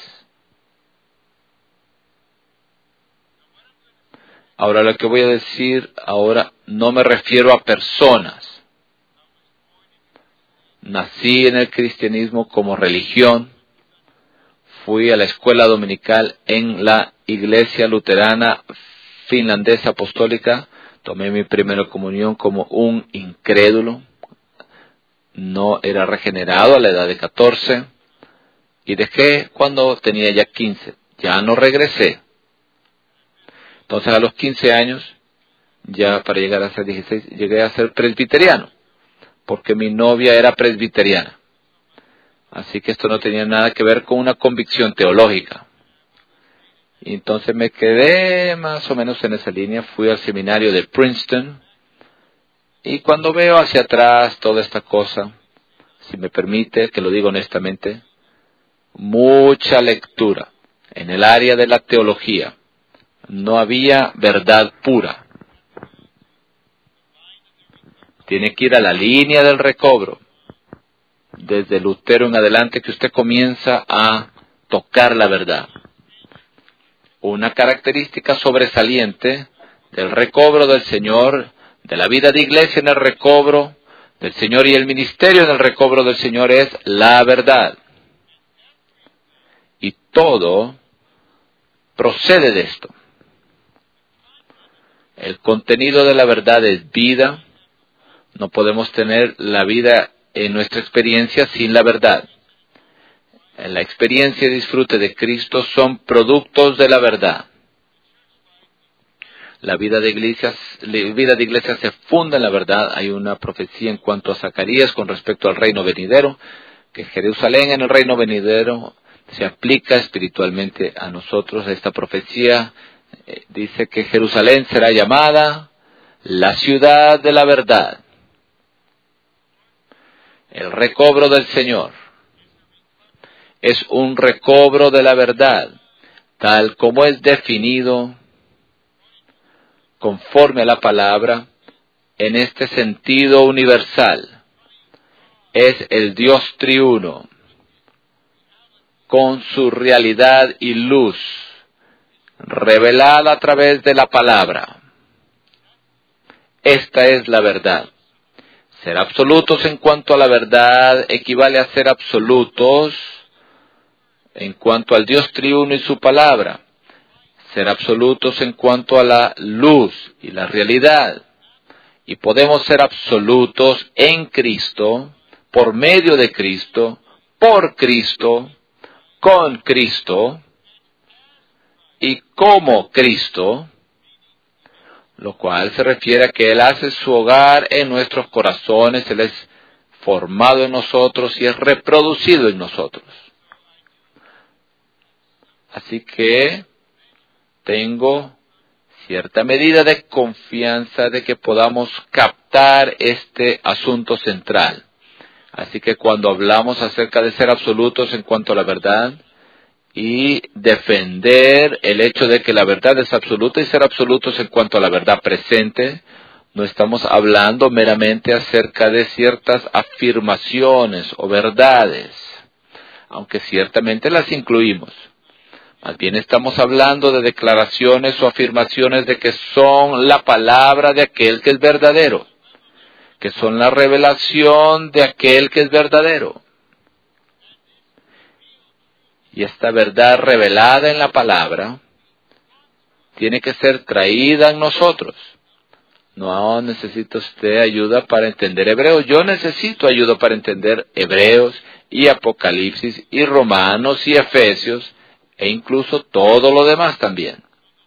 Ahora lo que voy a decir ahora no me refiero a personas. Nací en el cristianismo como religión. Fui a la escuela dominical en la iglesia luterana finlandesa apostólica. Tomé mi primera comunión como un incrédulo. No era regenerado a la edad de catorce. Y dejé cuando tenía ya quince. Ya no regresé. Entonces a los quince años, ya para llegar a ser dieciséis, llegué a ser presbiteriano. Porque mi novia era presbiteriana. Así que esto no tenía nada que ver con una convicción teológica. Y entonces me quedé más o menos en esa línea. Fui al seminario de Princeton. Y cuando veo hacia atrás toda esta cosa, si me permite, que lo digo honestamente, mucha lectura en el área de la teología. No había verdad pura. Tiene que ir a la línea del recobro. Desde Lutero en adelante que usted comienza a tocar la verdad. Una característica sobresaliente del recobro del Señor de la vida de iglesia en el recobro del Señor y el ministerio en el recobro del Señor es la verdad. Y todo procede de esto. El contenido de la verdad es vida. No podemos tener la vida en nuestra experiencia sin la verdad. En la experiencia y disfrute de Cristo son productos de la verdad. La vida de iglesia, la vida de iglesia se funda en la verdad. Hay una profecía en cuanto a Zacarías con respecto al reino venidero, que Jerusalén en el reino venidero se aplica espiritualmente a nosotros. Esta profecía eh, dice que Jerusalén será llamada la ciudad de la verdad. El recobro del Señor es un recobro de la verdad, tal como es definido conforme a la palabra, en este sentido universal. Es el Dios triuno, con su realidad y luz, revelada a través de la palabra. Esta es la verdad. Ser absolutos en cuanto a la verdad equivale a ser absolutos en cuanto al Dios triuno y su palabra. Ser absolutos en cuanto a la luz y la realidad. Y podemos ser absolutos en Cristo, por medio de Cristo, por Cristo, con Cristo y como Cristo, lo cual se refiere a que Él hace su hogar en nuestros corazones, Él es formado en nosotros y es reproducido en nosotros. Así que tengo cierta medida de confianza de que podamos captar este asunto central. Así que cuando hablamos acerca de ser absolutos en cuanto a la verdad y defender el hecho de que la verdad es absoluta y ser absolutos en cuanto a la verdad presente, no estamos hablando meramente acerca de ciertas afirmaciones o verdades, aunque ciertamente las incluimos. Más bien estamos hablando de declaraciones o afirmaciones de que son la palabra de aquel que es verdadero, que son la revelación de aquel que es verdadero. Y esta verdad revelada en la palabra tiene que ser traída en nosotros. No necesita usted ayuda para entender Hebreos. Yo necesito ayuda para entender Hebreos y Apocalipsis y Romanos y Efesios e incluso todo lo demás también.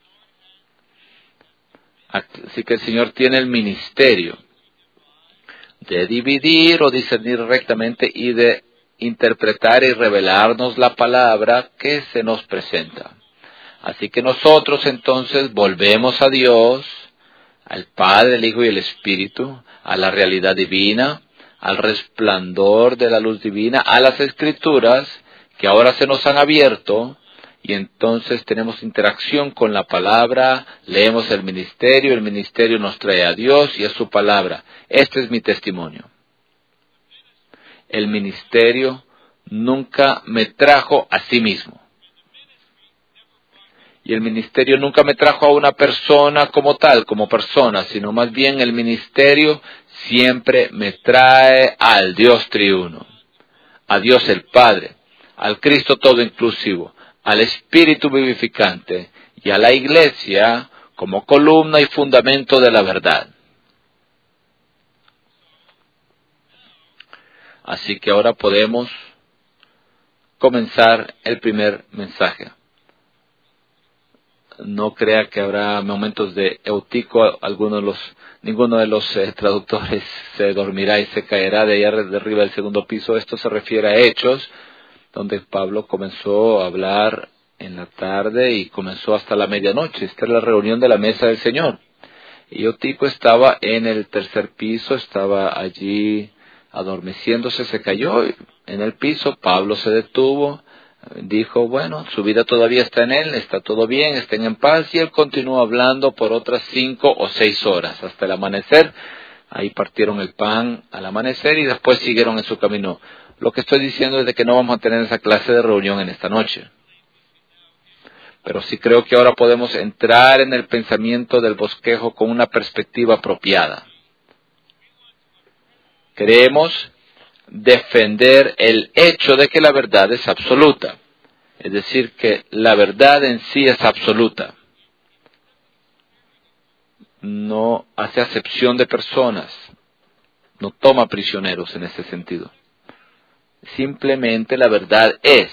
Así que el Señor tiene el ministerio de dividir o discernir rectamente y de interpretar y revelarnos la palabra que se nos presenta. Así que nosotros entonces volvemos a Dios, al Padre, el Hijo y el Espíritu, a la realidad divina, al resplandor de la luz divina, a las Escrituras que ahora se nos han abierto, y entonces tenemos interacción con la palabra, leemos el ministerio, el ministerio nos trae a Dios y a su palabra. Este es mi testimonio. El ministerio nunca me trajo a sí mismo. Y el ministerio nunca me trajo a una persona como tal, como persona, sino más bien el ministerio siempre me trae al Dios triuno, a Dios el Padre, al Cristo todo inclusivo, al Espíritu vivificante y a la Iglesia como columna y fundamento de la verdad. Así que ahora podemos comenzar el primer mensaje. No crea que habrá momentos de eutico, algunos de los, ninguno de los eh, traductores se dormirá y se caerá de allá de arriba del segundo piso. Esto se refiere a Hechos, donde Pablo comenzó a hablar en la tarde y comenzó hasta la medianoche. Esta es la reunión de la mesa del Señor. Y Eutico estaba en el tercer piso, estaba allí adormeciéndose, se cayó en el piso. Pablo se detuvo, dijo, bueno, su vida todavía está en él, está todo bien, estén en paz, y él continuó hablando por otras cinco o seis horas, hasta el amanecer. Ahí partieron el pan al amanecer y después siguieron en su camino. Lo que estoy diciendo es de que no vamos a tener esa clase de reunión en esta noche. Pero sí creo que ahora podemos entrar en el pensamiento del bosquejo con una perspectiva apropiada. Queremos defender el hecho de que la verdad es absoluta. Es decir, que la verdad en sí es absoluta. No hace acepción de personas. No toma prisioneros en ese sentido. Simplemente la verdad es.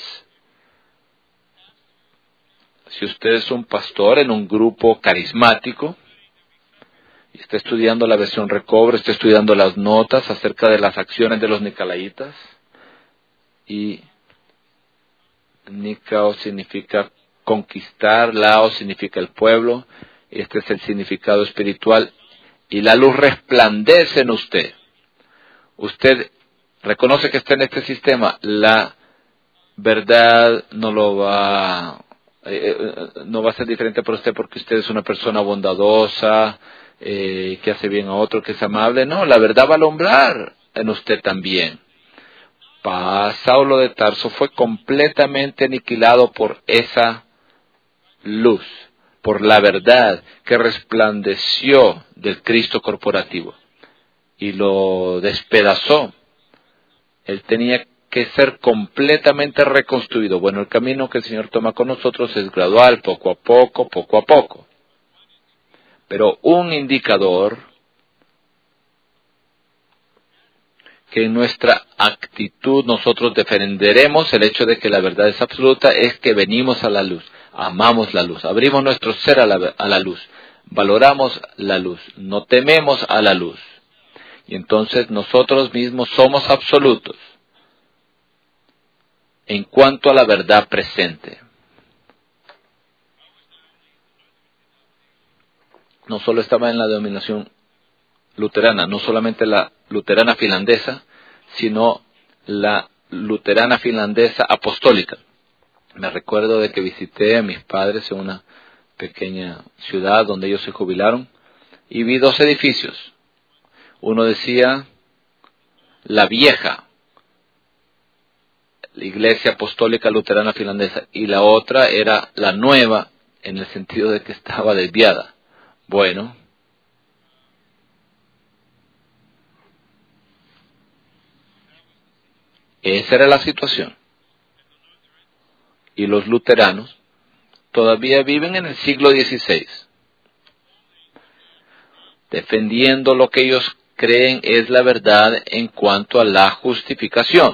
Si usted es un pastor en un grupo carismático, y está estudiando la versión Recobre, está estudiando las notas acerca de las acciones de los nicolaítas, y Nicao significa conquistar, Lao significa el pueblo, este es el significado espiritual, y la luz resplandece en usted. Usted reconoce que está en este sistema, la verdad no lo va, eh, no va a ser diferente para usted porque usted es una persona bondadosa, eh, que hace bien a otro, que es amable. No, la verdad va a alumbrar en usted también. Pa, Saulo de Tarso fue completamente aniquilado por esa luz, por la verdad que resplandeció del Cristo corporativo y lo despedazó. Él tenía que ser completamente reconstruido. Bueno, el camino que el Señor toma con nosotros es gradual, poco a poco, poco a poco. Pero un indicador que en nuestra actitud nosotros defenderemos el hecho de que la verdad es absoluta es que venimos a la luz, amamos la luz, abrimos nuestro ser a la, a la luz, valoramos la luz, no tememos a la luz. Y entonces nosotros mismos somos absolutos en cuanto a la verdad presente. No solo estaba en la denominación luterana, no solamente la luterana finlandesa, sino la luterana finlandesa apostólica. Me recuerdo de que visité a mis padres en una pequeña ciudad donde ellos se jubilaron y vi dos edificios. Uno decía la vieja, la Iglesia Apostólica Luterana Finlandesa, y la otra era la nueva, en el sentido de que estaba desviada. Bueno, esa era la situación. Y los luteranos todavía viven en el siglo dieciséis, defendiendo lo que ellos creen es la verdad en cuanto a la justificación.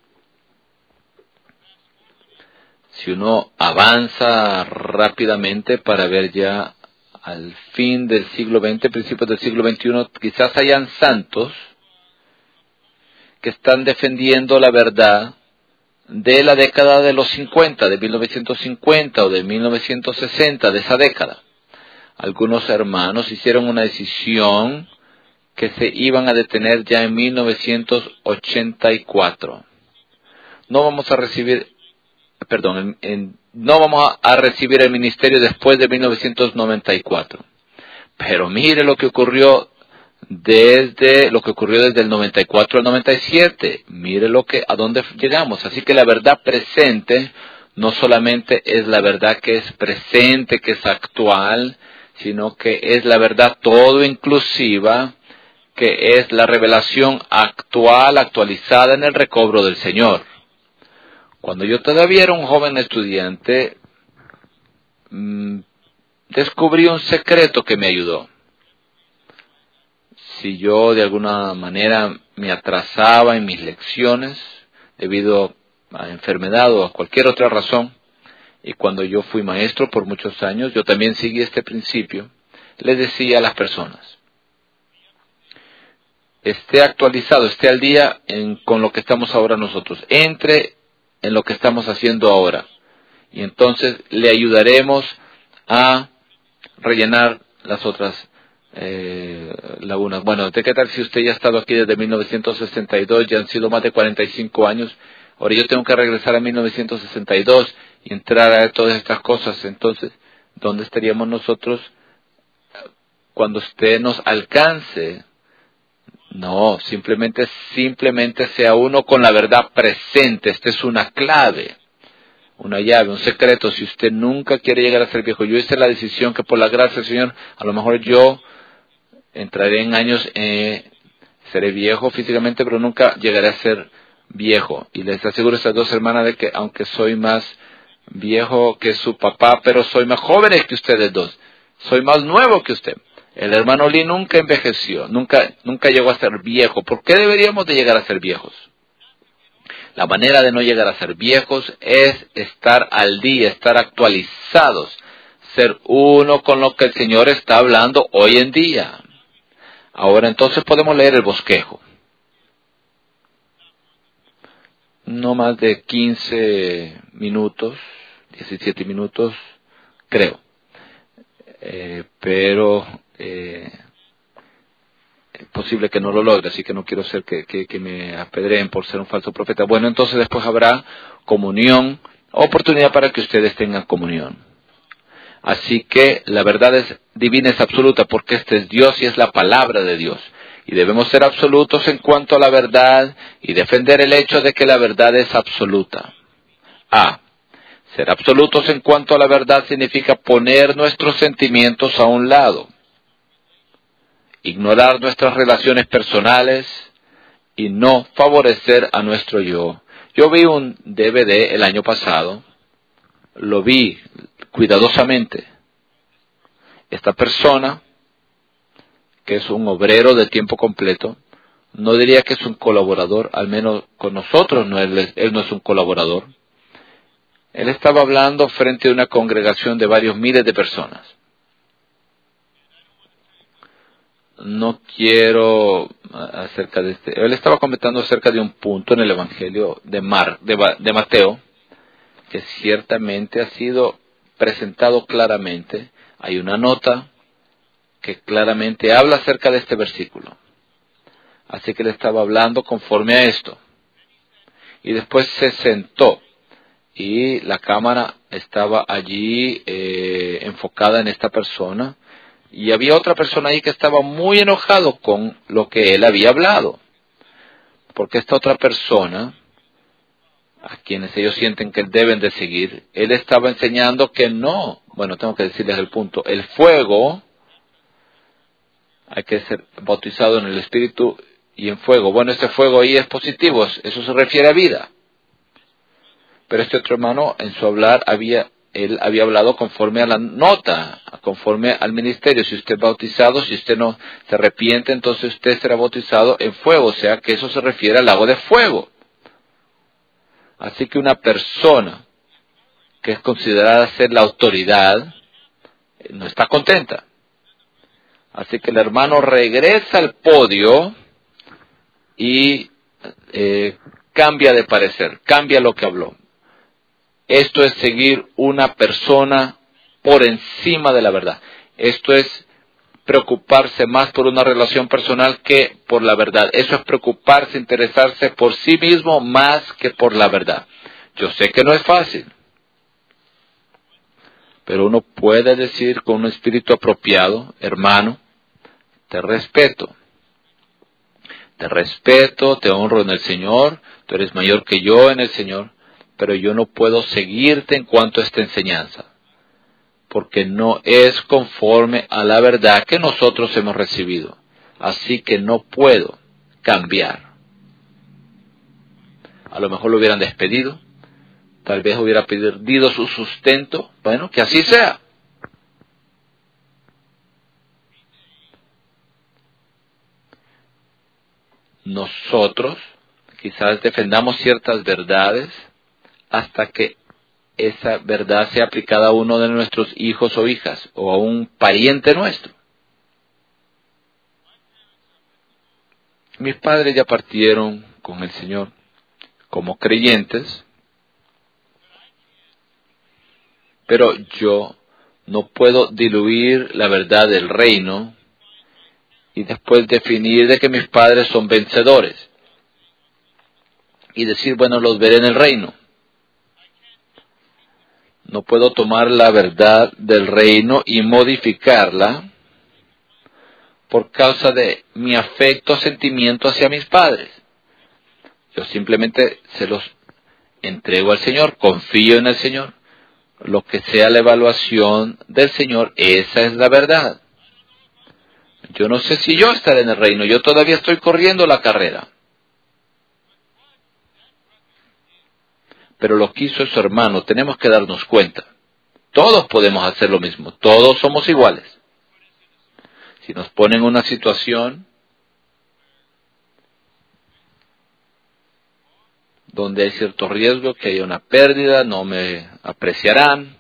Si uno avanza rápidamente para ver ya al fin del siglo veinte, principios del siglo veintiuno, quizás hayan santos que están defendiendo la verdad de la década de los cincuenta, de mil novecientos cincuenta o de mil novecientos sesenta, de esa década. Algunos hermanos hicieron una decisión que se iban a detener ya en mil novecientos ochenta y cuatro. No vamos a recibir, perdón, en, en, no vamos a, a recibir el ministerio después de mil novecientos noventa y cuatro. Pero mire lo que ocurrió desde lo que ocurrió desde el noventa y cuatro al noventa y siete. Mire lo que a dónde llegamos. Así que la verdad presente no solamente es la verdad que es presente, que es actual, sino que es la verdad todo inclusiva, que es la revelación actual, actualizada en el recobro del Señor. Cuando yo todavía era un joven estudiante, mmm, descubrí un secreto que me ayudó. Si yo de alguna manera me atrasaba en mis lecciones debido a enfermedad o a cualquier otra razón, y cuando yo fui maestro por muchos años, yo también seguí este principio, les decía a las personas: esté actualizado, esté al día en, con lo que estamos ahora nosotros, entre en lo que estamos haciendo ahora, y entonces le ayudaremos a rellenar las otras eh, lagunas. Bueno, ¿de qué tal si usted ya ha estado aquí desde mil novecientos sesenta y dos, ya han sido más de cuarenta y cinco años, ahora yo tengo que regresar a mil novecientos sesenta y dos y entrar a todas estas cosas? Entonces, ¿dónde estaríamos nosotros cuando usted nos alcance? No, simplemente, simplemente sea uno con la verdad presente. Esta es una clave, una llave, un secreto. Si usted nunca quiere llegar a ser viejo, yo hice la decisión que por la gracia del Señor, a lo mejor yo entraré en años eh, seré viejo físicamente, pero nunca llegaré a ser viejo. Y les aseguro a estas dos hermanas de que aunque soy más viejo que su papá, pero soy más joven que ustedes dos. Soy más nuevo que usted. El hermano Lee nunca envejeció, nunca, nunca llegó a ser viejo. ¿Por qué deberíamos de llegar a ser viejos? La manera de no llegar a ser viejos es estar al día, estar actualizados, ser uno con lo que el Señor está hablando hoy en día. Ahora entonces podemos leer el bosquejo. No más de quince minutos, diecisiete minutos, creo. Eh, pero eh, es posible que no lo logre, así que no quiero ser que, que, que me apedreen por ser un falso profeta. Bueno, entonces después habrá comunión, oportunidad para que ustedes tengan comunión. Así que la verdad es divina, es absoluta, porque este es Dios y es la palabra de Dios. Y debemos ser absolutos en cuanto a la verdad y defender el hecho de que la verdad es absoluta. A. Ser absolutos en cuanto a la verdad significa poner nuestros sentimientos a un lado, ignorar nuestras relaciones personales y no favorecer a nuestro yo. Yo vi un D V D el año pasado, lo vi cuidadosamente. Esta persona, que es un obrero de tiempo completo, no diría que es un colaborador, al menos con nosotros no, él, él no es un colaborador. Él estaba hablando frente a una congregación de varios miles de personas. No quiero acerca de este. Él estaba comentando acerca de un punto en el Evangelio de, Mar, de, de Mateo, que ciertamente ha sido presentado claramente. Hay una nota que claramente habla acerca de este versículo. Así que él estaba hablando conforme a esto. Y después se sentó. Y la cámara estaba allí eh, enfocada en esta persona. Y había otra persona ahí que estaba muy enojado con lo que él había hablado. Porque esta otra persona, a quienes ellos sienten que deben de seguir, él estaba enseñando que no. Bueno, tengo que decirles el punto. El fuego, hay que ser bautizado en el Espíritu y en fuego. Bueno, este fuego ahí es positivo, eso se refiere a vida. Pero este otro hermano, en su hablar, había, él había hablado conforme a la nota, conforme al ministerio. Si usted es bautizado, si usted no se arrepiente, entonces usted será bautizado en fuego. O sea que eso se refiere al lago de fuego. Así que una persona que es considerada ser la autoridad, no está contenta. Así que el hermano regresa al podio y eh, cambia de parecer, cambia lo que habló. Esto es seguir una persona por encima de la verdad. Esto es preocuparse más por una relación personal que por la verdad. Eso es preocuparse, interesarse por sí mismo más que por la verdad. Yo sé que no es fácil, pero uno puede decir con un espíritu apropiado, hermano, te respeto. Te respeto, te honro en el Señor, tú eres mayor que yo en el Señor, pero yo no puedo seguirte en cuanto a esta enseñanza, porque no es conforme a la verdad que nosotros hemos recibido. Así que no puedo cambiar. A lo mejor lo hubieran despedido, tal vez hubiera perdido su sustento. Bueno, que así sea. Nosotros quizás defendamos ciertas verdades hasta que esa verdad sea aplicada a uno de nuestros hijos o hijas o a un pariente nuestro. Mis padres ya partieron con el Señor como creyentes, pero yo no puedo diluir la verdad del reino y después definir de que mis padres son vencedores y decir, bueno, los veré en el reino. No puedo tomar la verdad del reino y modificarla por causa de mi afecto, sentimiento hacia mis padres. Yo simplemente se los entrego al Señor, confío en el Señor. Lo que sea la evaluación del Señor, esa es la verdad. Yo yo no sé si yo estaré en el reino, yo todavía estoy corriendo la carrera. Pero lo que hizo su hermano, tenemos que darnos cuenta. Todos podemos hacer lo mismo, todos somos iguales. Si nos ponen en una situación donde hay cierto riesgo, que haya una pérdida, no me apreciarán,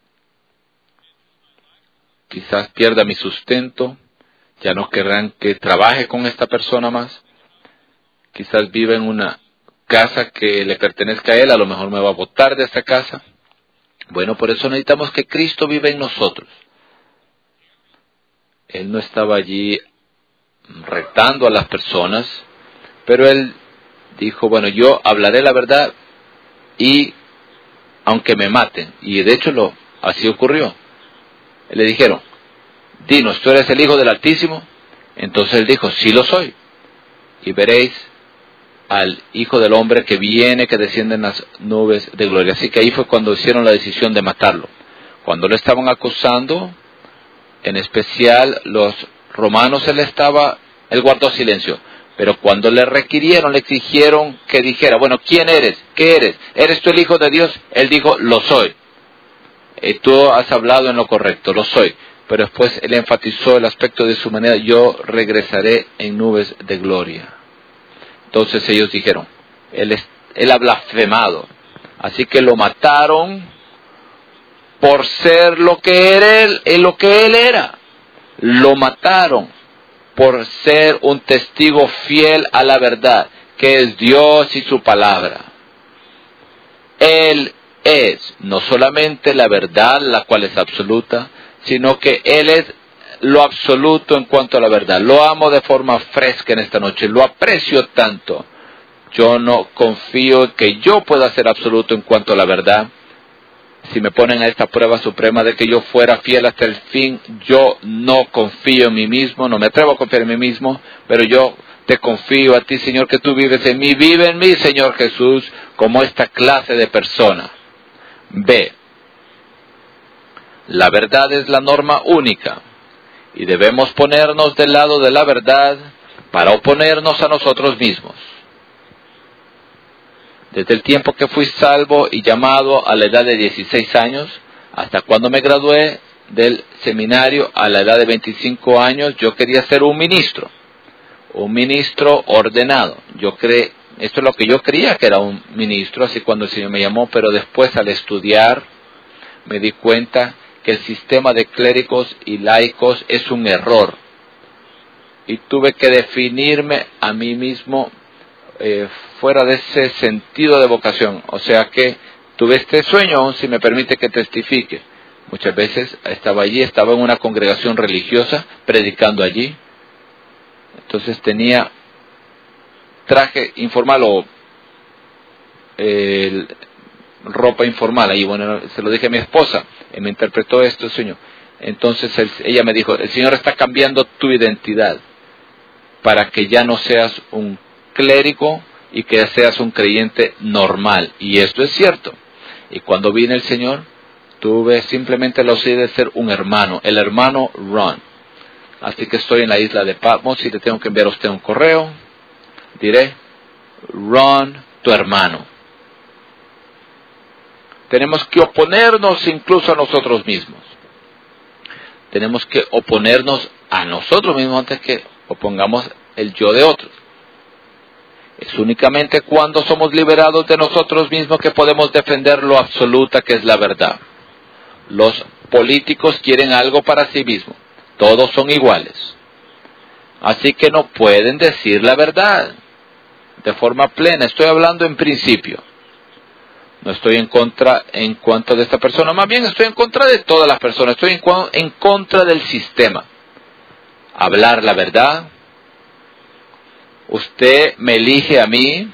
quizás pierda mi sustento, ya no querrán que trabaje con esta persona más, quizás viva en una casa que le pertenezca a él, a lo mejor me va a botar de esta casa. Bueno, por eso necesitamos que Cristo viva en nosotros. Él no estaba allí retando a las personas, pero él dijo, bueno, yo hablaré la verdad y aunque me maten, y de hecho lo así ocurrió. Le dijeron, dinos, ¿tú eres el Hijo del Altísimo? Entonces él dijo, sí lo soy. Y veréis al Hijo del Hombre que viene, que desciende en las nubes de gloria. Así que ahí fue cuando hicieron la decisión de matarlo. Cuando lo estaban acusando, en especial los romanos, él estaba, él guardó silencio. Pero cuando le requirieron, le exigieron que dijera, bueno, ¿quién eres? ¿Qué eres? ¿Eres tú el Hijo de Dios? Él dijo, lo soy. Y tú has hablado en lo correcto, lo soy. Pero después él enfatizó el aspecto de su manera, yo regresaré en nubes de gloria. Entonces ellos dijeron, él, es, él ha blasfemado. Así que lo mataron por ser lo que era él, lo que él era. Lo mataron por ser un testigo fiel a la verdad, que es Dios y su palabra. Él es no solamente la verdad, la cual es absoluta, sino que Él es lo absoluto en cuanto a la verdad. Lo amo de forma fresca en esta noche, lo aprecio tanto. Yo no confío en que yo pueda ser absoluto en cuanto a la verdad. Si me ponen a esta prueba suprema de que yo fuera fiel hasta el fin, yo no confío en mí mismo, no me atrevo a confiar en mí mismo, pero yo te confío a ti, Señor, que tú vives en mí. Vive en mí, Señor Jesús, como esta clase de persona. B. La verdad es la norma única y debemos ponernos del lado de la verdad para oponernos a nosotros mismos. Desde el tiempo que fui salvo y llamado a la edad de dieciséis años, hasta cuando me gradué del seminario a la edad de veinticinco años, yo quería ser un ministro, un ministro ordenado. Yo creí, esto es lo que yo creía que era un ministro, así cuando el Señor me llamó, pero después al estudiar me di cuenta que el sistema de clérigos y laicos es un error. Y tuve que definirme a mí mismo eh, fuera de ese sentido de vocación. O sea que tuve este sueño, aún si me permite que testifique. Muchas veces estaba allí, estaba en una congregación religiosa, predicando allí. Entonces tenía traje informal o eh, ropa informal. Ahí, bueno, se lo dije a mi esposa, y me interpretó esto el sueño. Entonces el, ella me dijo, el Señor está cambiando tu identidad para que ya no seas un clérigo y que seas un creyente normal. Y esto es cierto. Y cuando vine el Señor, tuve simplemente la opción de ser un hermano, el hermano Ron. Así que estoy en la isla de Patmos y le tengo que enviar a usted un correo. Diré, Ron, tu hermano. Tenemos que oponernos incluso a nosotros mismos. Tenemos que oponernos a nosotros mismos antes que opongamos el yo de otros. Es únicamente cuando somos liberados de nosotros mismos que podemos defender lo absoluta que es la verdad. Los políticos quieren algo para sí mismos. Todos son iguales. Así que no pueden decir la verdad de forma plena. Estoy hablando en principio. No estoy en contra en cuanto de esta persona. Más bien estoy en contra de todas las personas. Estoy en, en contra del sistema. Hablar la verdad. Usted me elige a mí.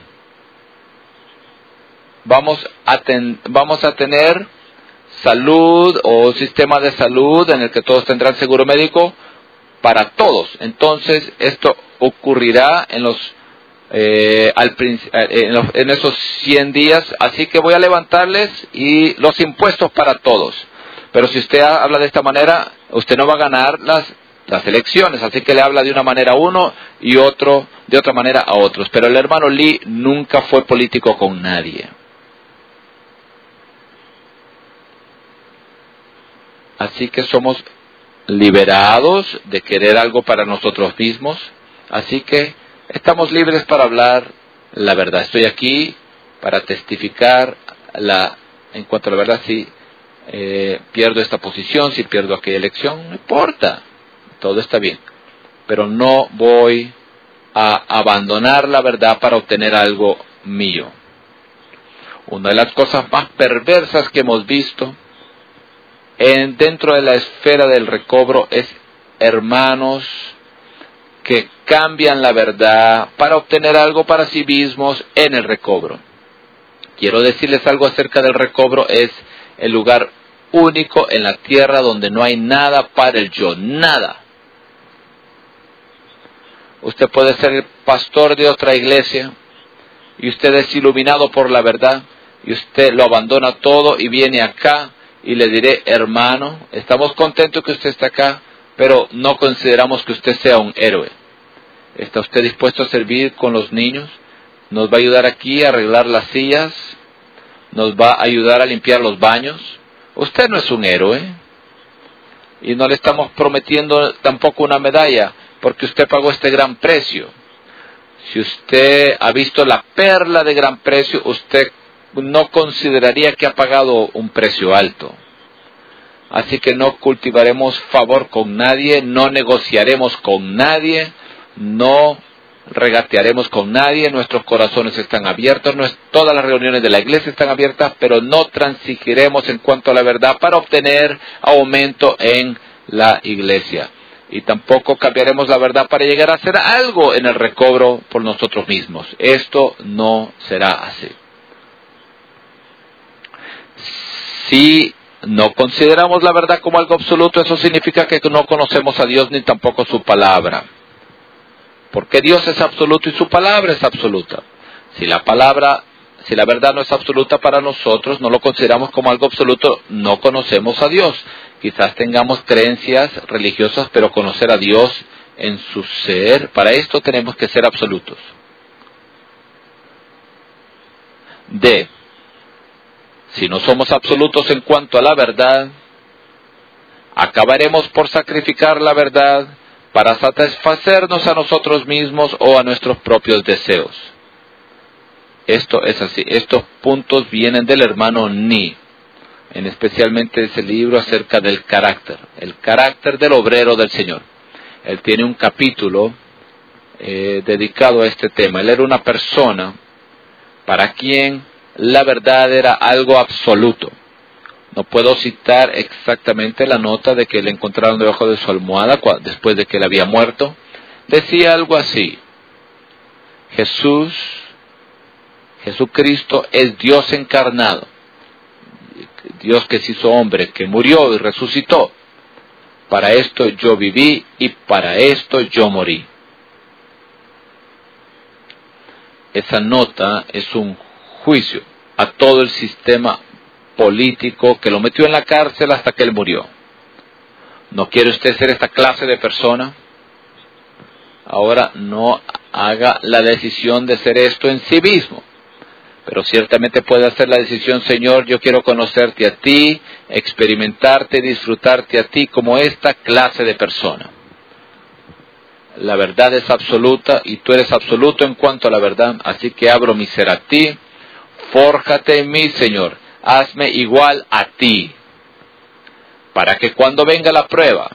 Vamos a, ten, vamos a tener salud o sistema de salud en el que todos tendrán seguro médico para todos. Entonces esto ocurrirá en los Eh, al, en, los, en esos cien días, así que voy a levantarles y los impuestos para todos. Pero si usted habla de esta manera, usted no va a ganar las las elecciones, así que le habla de una manera a uno y otro de otra manera a otros. Pero el hermano Lee nunca fue político con nadie. Así que somos liberados de querer algo para nosotros mismos. Así que estamos libres para hablar la verdad. Estoy aquí para testificar la, en cuanto a la verdad. Si eh, pierdo esta posición, si pierdo aquella elección, no importa. Todo está bien. Pero no voy a abandonar la verdad para obtener algo mío. Una de las cosas más perversas que hemos visto en, dentro de la esfera del recobro es hermanos que cambian la verdad para obtener algo para sí mismos en el recobro. Quiero decirles algo acerca del recobro. Es el lugar único en la tierra donde no hay nada para el yo, nada. Usted puede ser el pastor de otra iglesia y usted es iluminado por la verdad y usted lo abandona todo y viene acá y le diré, hermano, estamos contentos que usted está acá, pero no consideramos que usted sea un héroe. ¿Está usted dispuesto a servir con los niños? ¿Nos va a ayudar aquí a arreglar las sillas? ¿Nos va a ayudar a limpiar los baños? Usted no es un héroe. Y no le estamos prometiendo tampoco una medalla, porque usted pagó este gran precio. Si usted ha visto la perla de gran precio, usted no consideraría que ha pagado un precio alto. Así que no cultivaremos favor con nadie, no negociaremos con nadie, no regatearemos con nadie. Nuestros corazones están abiertos, no es, todas las reuniones de la iglesia están abiertas, pero no transigiremos en cuanto a la verdad para obtener aumento en la iglesia. Y tampoco cambiaremos la verdad para llegar a hacer algo en el recobro por nosotros mismos. Esto no será así. Si no consideramos la verdad como algo absoluto, eso significa que no conocemos a Dios ni tampoco su palabra. Porque Dios es absoluto y su palabra es absoluta. Si la palabra, si la verdad no es absoluta para nosotros, no lo consideramos como algo absoluto, no conocemos a Dios. Quizás tengamos creencias religiosas, pero conocer a Dios en su ser, para esto tenemos que ser absolutos. D. Si no somos absolutos en cuanto a la verdad, acabaremos por sacrificar la verdad para satisfacernos a nosotros mismos o a nuestros propios deseos. Esto es así. Estos puntos vienen del hermano Ni, en especialmente ese libro acerca del carácter, el carácter del obrero del Señor. Él tiene un capítulo eh, dedicado a este tema. Él era una persona para quien la verdad era algo absoluto. No puedo citar exactamente la nota de que le encontraron debajo de su almohada después de que él había muerto. Decía algo así: Jesús, Jesucristo es Dios encarnado, Dios que se hizo hombre, que murió y resucitó. Para esto yo viví y para esto yo morí. Esa nota es un juicio a todo el sistema político que lo metió en la cárcel hasta que él murió. ¿No quiere usted ser esta clase de persona? Ahora no haga la decisión de ser esto en sí mismo, pero ciertamente puede hacer la decisión: Señor, yo quiero conocerte a ti, experimentarte, disfrutarte a ti como esta clase de persona. La verdad es absoluta y tú eres absoluto en cuanto a la verdad, así que abro mi ser a ti. Fórjate en mí, Señor, hazme igual a ti, para que cuando venga la prueba,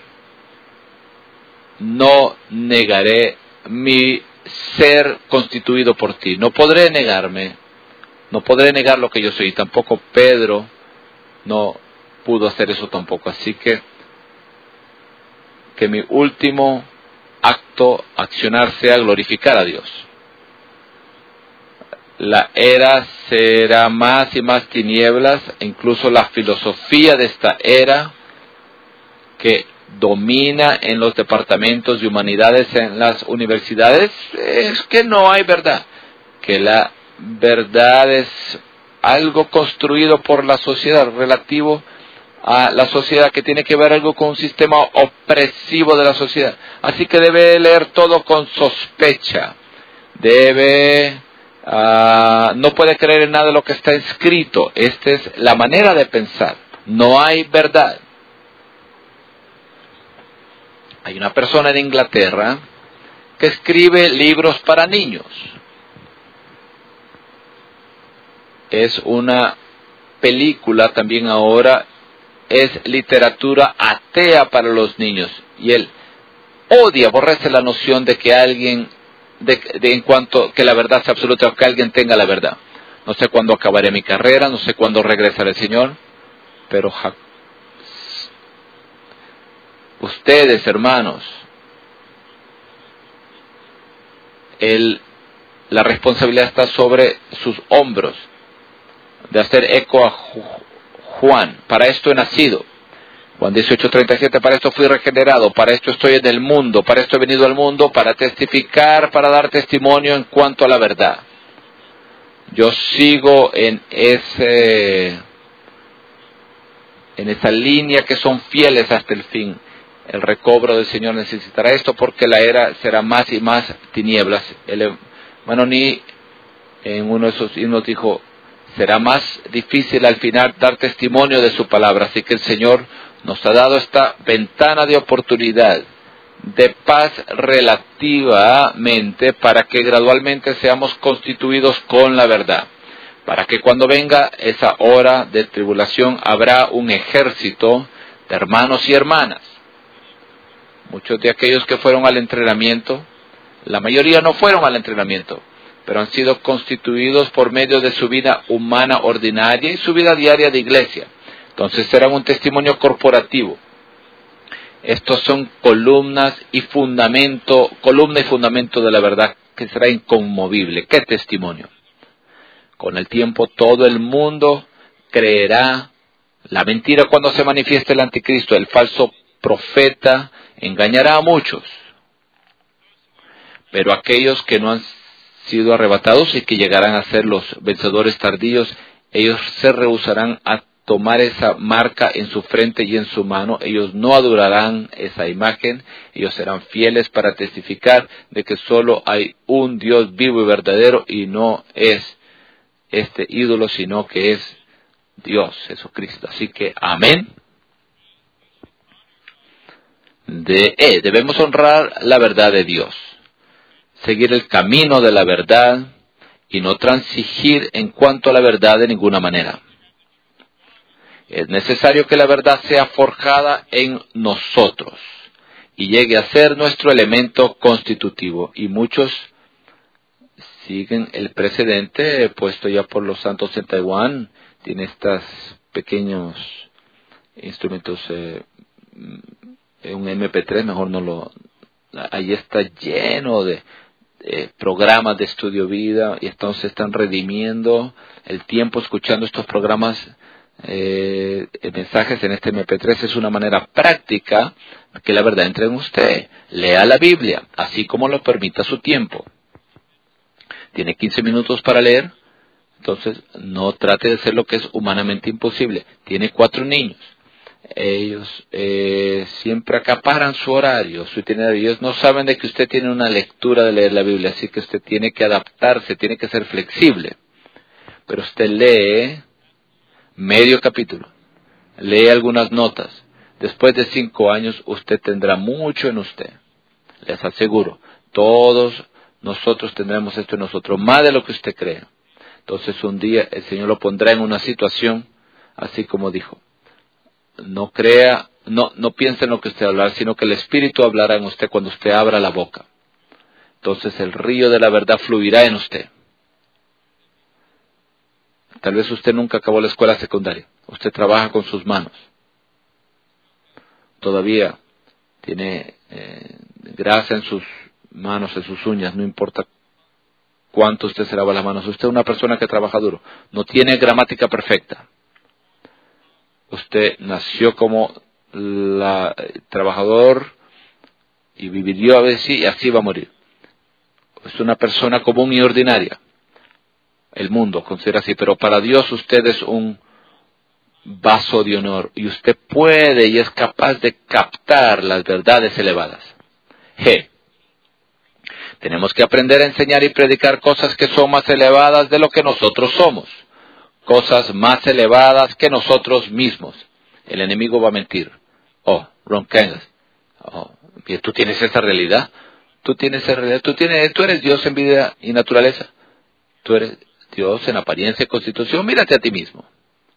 no negaré mi ser constituido por ti. No podré negarme, no podré negar lo que yo soy. Tampoco Pedro no pudo hacer eso tampoco. Así que, que mi último acto, accionar, sea glorificar a Dios. La era será más y más tinieblas, e incluso la filosofía de esta era que domina en los departamentos de humanidades en las universidades es que no hay verdad, que la verdad es algo construido por la sociedad relativo a la sociedad, que tiene que ver algo con un sistema opresivo de la sociedad. Así que debe leer todo con sospecha. Debe, uh, no puede creer en nada de lo que está escrito. Esta es la manera de pensar. No hay verdad. Hay una persona en Inglaterra que escribe libros para niños. Es una película también ahora, es literatura atea para los niños. Y él odia, aborrece la noción de que alguien, de, de en cuanto que la verdad sea absoluta, o que alguien tenga la verdad. No sé cuándo acabaré mi carrera, no sé cuándo regresará el Señor, pero ja, ustedes, hermanos, el, la responsabilidad está sobre sus hombros, de hacer eco a Juan. Para esto he nacido. Juan dieciocho treinta y siete, para esto fui regenerado, para esto estoy en el mundo, para esto he venido al mundo, para testificar, para dar testimonio en cuanto a la verdad. Yo sigo en ese, en esa línea que son fieles hasta el fin. El recobro del Señor necesitará esto, porque la era será más y más tinieblas. El hermano Ni en uno de esos himnos dijo: será más difícil al final dar testimonio de su palabra. Así que el Señor nos ha dado esta ventana de oportunidad, de paz relativamente, para que gradualmente seamos constituidos con la verdad. Para que cuando venga esa hora de tribulación habrá un ejército de hermanos y hermanas. Muchos de aquellos que fueron al entrenamiento, la mayoría no fueron al entrenamiento, pero han sido constituidos por medio de su vida humana ordinaria y su vida diaria de iglesia. Entonces serán un testimonio corporativo. Estos son columnas y fundamento, columna y fundamento de la verdad, que será inconmovible. ¿Qué testimonio? Con el tiempo todo el mundo creerá la mentira cuando se manifieste el anticristo. El falso profeta engañará a muchos. Pero aquellos que no han sido arrebatados y que llegarán a ser los vencedores tardíos, ellos se rehusarán a tomar esa marca en su frente y en su mano. Ellos no adorarán esa imagen. Ellos serán fieles para testificar de que solo hay un Dios vivo y verdadero, y no es este ídolo, sino que es Dios, Jesucristo. Así que amén. De, eh, debemos honrar la verdad de Dios, seguir el camino de la verdad y no transigir en cuanto a la verdad de ninguna manera. Es necesario que la verdad sea forjada en nosotros y llegue a ser nuestro elemento constitutivo. Y muchos siguen el precedente puesto ya por los santos en Taiwán. Tiene estos pequeños instrumentos, eh, un eme pe tres, mejor no lo... Ahí está lleno de eh, programas de estudio vida, y entonces están redimiendo el tiempo escuchando estos programas, eh, mensajes en este eme pe tres. Es una manera práctica que la verdad entre en usted. Lea la Biblia, así como lo permita su tiempo. Tiene quince minutos para leer, entonces no trate de hacer lo que es humanamente imposible. Tiene cuatro niños. Ellos eh, siempre acaparan su horario, su itinerario. Ellos no saben de que usted tiene una lectura de leer la Biblia, así que usted tiene que adaptarse, tiene que ser flexible. Pero usted lee medio capítulo, lee algunas notas. Después de cinco años usted tendrá mucho en usted. Les aseguro, todos nosotros tendremos esto en nosotros, más de lo que usted crea. Entonces un día el Señor lo pondrá en una situación, así como dijo. No crea, no, no piense en lo que usted hablará, sino que el Espíritu hablará en usted cuando usted abra la boca. Entonces el río de la verdad fluirá en usted. Tal vez usted nunca acabó la escuela secundaria. Usted trabaja con sus manos. Todavía tiene eh, grasa en sus manos, en sus uñas. No importa cuánto usted se lava las manos. Usted es una persona que trabaja duro. No tiene gramática perfecta. Usted nació como la, trabajador y vivió así y así va a morir. Es una persona común y ordinaria. El mundo considera así, pero para Dios usted es un vaso de honor y usted puede y es capaz de captar las verdades elevadas. G. Tenemos que aprender a enseñar y predicar cosas que son más elevadas de lo que nosotros somos. Cosas más elevadas que nosotros mismos. El enemigo va a mentir. Oh, Ron Kenneth. Oh, ¿tú tienes esa realidad? Tú tienes esa realidad. ¿Tú, tienes, tú eres Dios en vida y naturaleza. Tú eres Dios en apariencia y constitución. Mírate a ti mismo.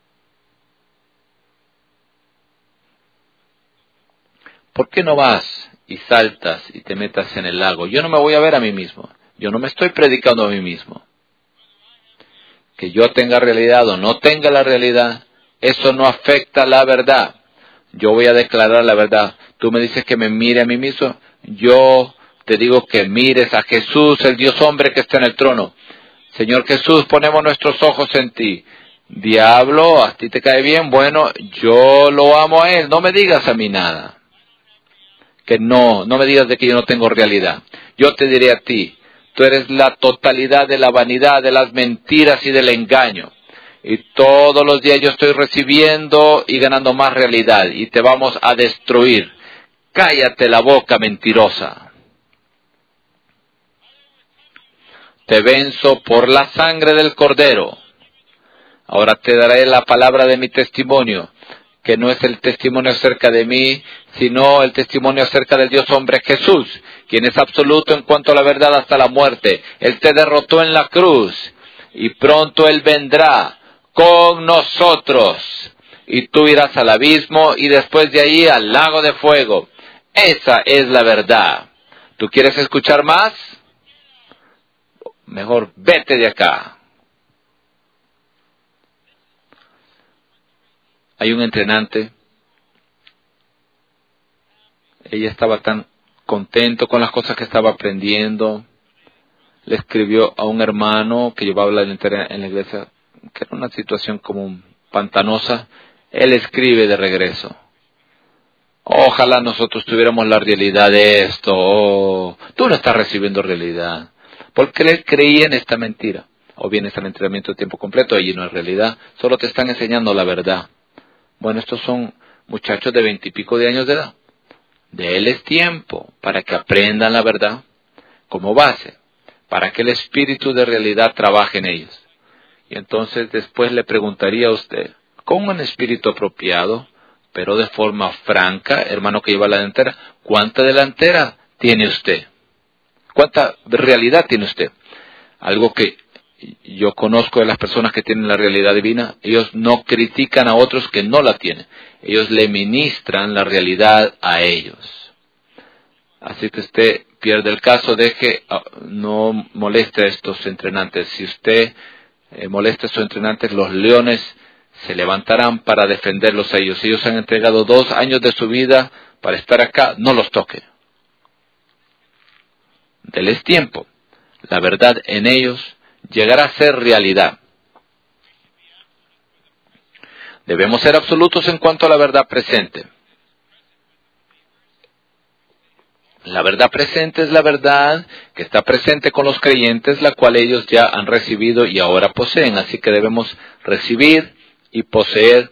¿Por qué no vas y saltas y te metas en el lago? Yo no me voy a ver a mí mismo. Yo no me estoy predicando a mí mismo. Que yo tenga realidad o no tenga la realidad, eso no afecta la verdad. Yo voy a declarar la verdad. Tú me dices que me mire a mí mismo. Yo te digo que mires a Jesús, el Dios hombre que está en el trono. Señor Jesús, ponemos nuestros ojos en ti. Diablo, ¿a ti te cae bien? Bueno, yo lo amo a él. No me digas a mí nada. Que no, no me digas de que yo no tengo realidad. Yo te diré a ti. Tú eres la totalidad de la vanidad, de las mentiras y del engaño. Y todos los días yo estoy recibiendo y ganando más realidad. Y te vamos a destruir. Cállate la boca, mentirosa. Te venzo por la sangre del Cordero. Ahora te daré la palabra de mi testimonio. Que no es el testimonio acerca de mí, sino el testimonio acerca del Dios hombre Jesús, quien es absoluto en cuanto a la verdad hasta la muerte. Él te derrotó en la cruz, y pronto Él vendrá con nosotros, y tú irás al abismo, y después de ahí al lago de fuego. Esa es la verdad. ¿Tú quieres escuchar más? Mejor vete de acá. Hay un entrenante, ella estaba tan contento con las cosas que estaba aprendiendo, le escribió a un hermano que llevaba la entera en la iglesia, que era una situación como pantanosa, él escribe de regreso. Ojalá nosotros tuviéramos la realidad de esto, oh, tú no estás recibiendo realidad, porque él creía en esta mentira, o bien está en entrenamiento de tiempo completo, allí no es realidad, solo te están enseñando la verdad. Bueno, estos son muchachos de veintipico de años de edad. Déles tiempo para que aprendan la verdad como base, para que el espíritu de realidad trabaje en ellos. Y entonces después le preguntaría a usted, con un espíritu apropiado, pero de forma franca, hermano que lleva la delantera, ¿cuánta delantera tiene usted? ¿Cuánta realidad tiene usted? Algo que yo conozco de las personas que tienen la realidad divina, ellos no critican a otros que no la tienen. Ellos le ministran la realidad a ellos. Así que usted pierde el caso, deje, no moleste a estos entrenantes. Si usted eh, molesta a estos entrenantes, los leones se levantarán para defenderlos a ellos. Ellos han entregado dos años de su vida para estar acá, no los toque. Deles tiempo. La verdad en ellos llegará a ser realidad. Debemos ser absolutos en cuanto a la verdad presente. La verdad presente es la verdad que está presente con los creyentes, la cual ellos ya han recibido y ahora poseen. Así que debemos recibir y poseer.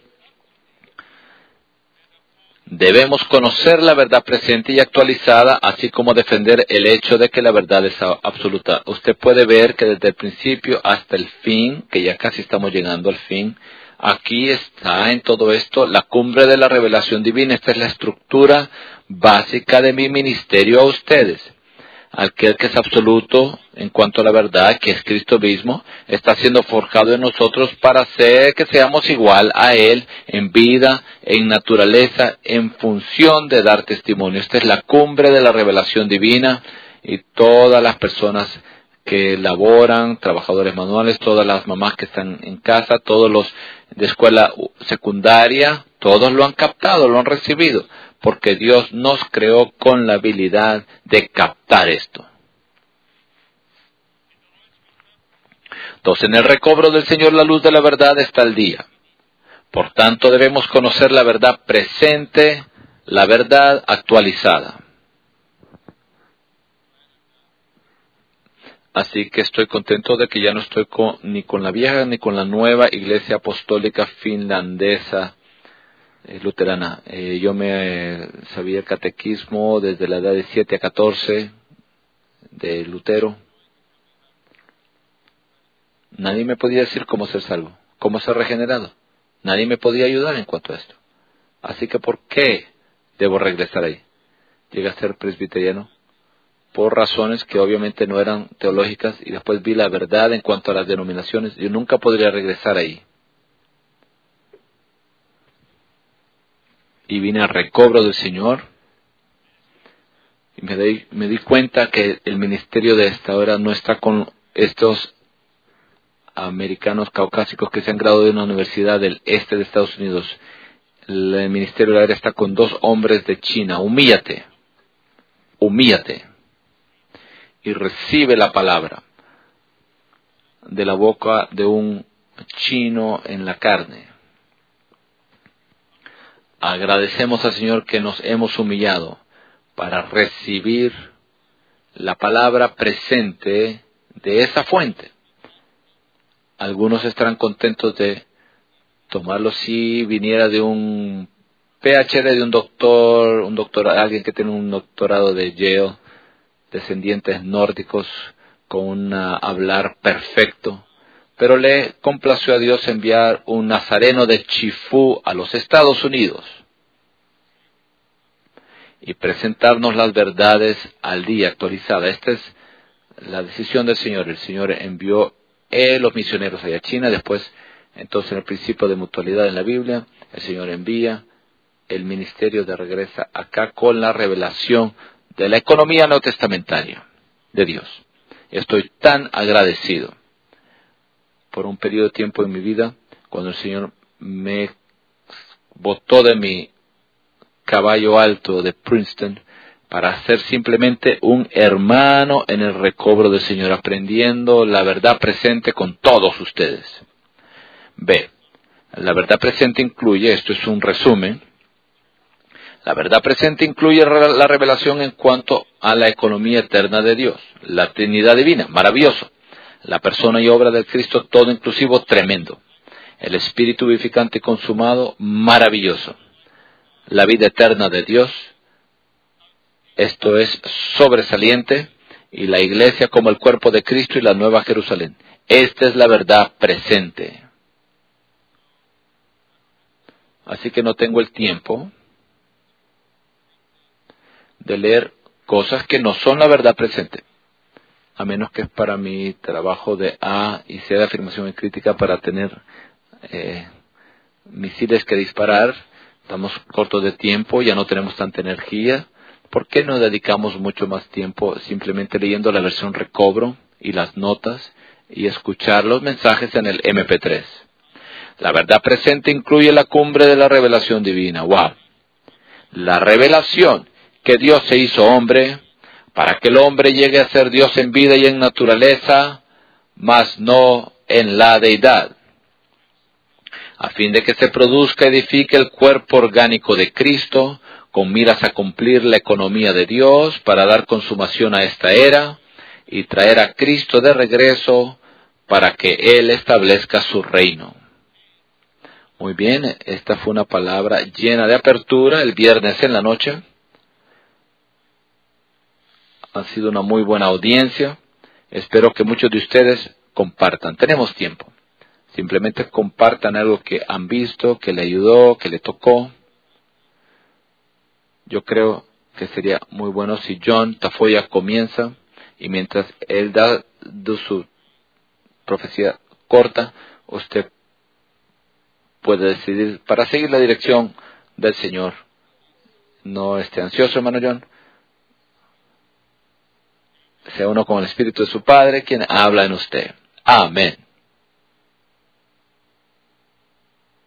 Debemos conocer la verdad presente y actualizada, así como defender el hecho de que la verdad es absoluta. Usted puede ver que desde el principio hasta el fin, que ya casi estamos llegando al fin, aquí está en todo esto la cumbre de la revelación divina. Esta es la estructura básica de mi ministerio a ustedes. Aquel que es absoluto en cuanto a la verdad, que es Cristo mismo, está siendo forjado en nosotros para hacer que seamos igual a Él en vida, en naturaleza, en función de dar testimonio. Esta es la cumbre de la revelación divina y todas las personas que laboran, trabajadores manuales, todas las mamás que están en casa, todos los de escuela secundaria, todos lo han captado, lo han recibido. Porque Dios nos creó con la habilidad de captar esto. Entonces, en el recobro del Señor la luz de la verdad está al día. Por tanto, debemos conocer la verdad presente, la verdad actualizada. Así que estoy contento de que ya no estoy con, ni con la vieja ni con la nueva iglesia apostólica finlandesa eh, luterana. Eh, yo me eh, sabía catequismo desde la edad de siete a catorce de Lutero. Nadie me podía decir cómo ser salvo, cómo ser regenerado. Nadie me podía ayudar en cuanto a esto. Así que ¿por qué debo regresar ahí? Llegué a ser presbiteriano por razones que obviamente no eran teológicas, y después vi la verdad en cuanto a las denominaciones. Yo nunca podría regresar ahí. Y vine al recobro del Señor, y me di, me di cuenta que el ministerio de esta hora no está con estos americanos caucásicos que se han graduado de una universidad del este de Estados Unidos. El ministerio de la era está con dos hombres de China. Humíllate, humíllate. Y recibe la palabra de la boca de un chino en la carne. Agradecemos al Señor que nos hemos humillado para recibir la palabra presente de esa fuente. Algunos estarán contentos de tomarlo si viniera de un P H D, de un doctor, un doctor, alguien que tiene un doctorado de Yale, descendientes nórdicos con un hablar perfecto, pero le complació a Dios enviar un nazareno de Chifú a los Estados Unidos y presentarnos las verdades al día, actualizadas. Esta es la decisión del Señor. El Señor envió eh, los misioneros allá a China. Después, entonces, en el principio de mutualidad en la Biblia, el Señor envía el ministerio de regresa acá con la revelación de la economía neotestamentaria de Dios. Estoy tan agradecido por un periodo de tiempo en mi vida cuando el Señor me botó de mi caballo alto de Princeton para ser simplemente un hermano en el recobro del Señor, aprendiendo la verdad presente con todos ustedes. B. La verdad presente incluye, esto es un resumen, la verdad presente incluye la revelación en cuanto a la economía eterna de Dios, la Trinidad divina, maravilloso, la persona y obra del Cristo todo inclusivo, tremendo, el Espíritu vivificante y consumado, maravilloso, la vida eterna de Dios, esto es sobresaliente, y la iglesia como el cuerpo de Cristo y la nueva Jerusalén. Esta es la verdad presente. Así que no tengo el tiempo de leer cosas que no son la verdad presente, a menos que es para mi trabajo de A y C de afirmación y crítica para tener eh, misiles que disparar. Estamos cortos de tiempo, ya no tenemos tanta energía. ¿Por qué no dedicamos mucho más tiempo simplemente leyendo la versión recobro y las notas y escuchar los mensajes en el eme pe tres? La verdad presente incluye la cumbre de la revelación divina. ¡Wow! La revelación que Dios se hizo hombre, para que el hombre llegue a ser Dios en vida y en naturaleza, mas no en la deidad, a fin de que se produzca y edifique el cuerpo orgánico de Cristo, con miras a cumplir la economía de Dios, para dar consumación a esta era, y traer a Cristo de regreso, para que Él establezca su reino. Muy bien, esta fue una palabra llena de apertura el viernes en la noche. Ha sido una muy buena audiencia. Espero que muchos de ustedes compartan. Tenemos tiempo. Simplemente compartan algo que han visto, que le ayudó, que le tocó. Yo creo que sería muy bueno si John Tafoya comienza y mientras él da su profecía corta, usted puede decidir para seguir la dirección del Señor. No esté ansioso, hermano John. Sea uno con el Espíritu de su Padre, quien habla en usted. Amén.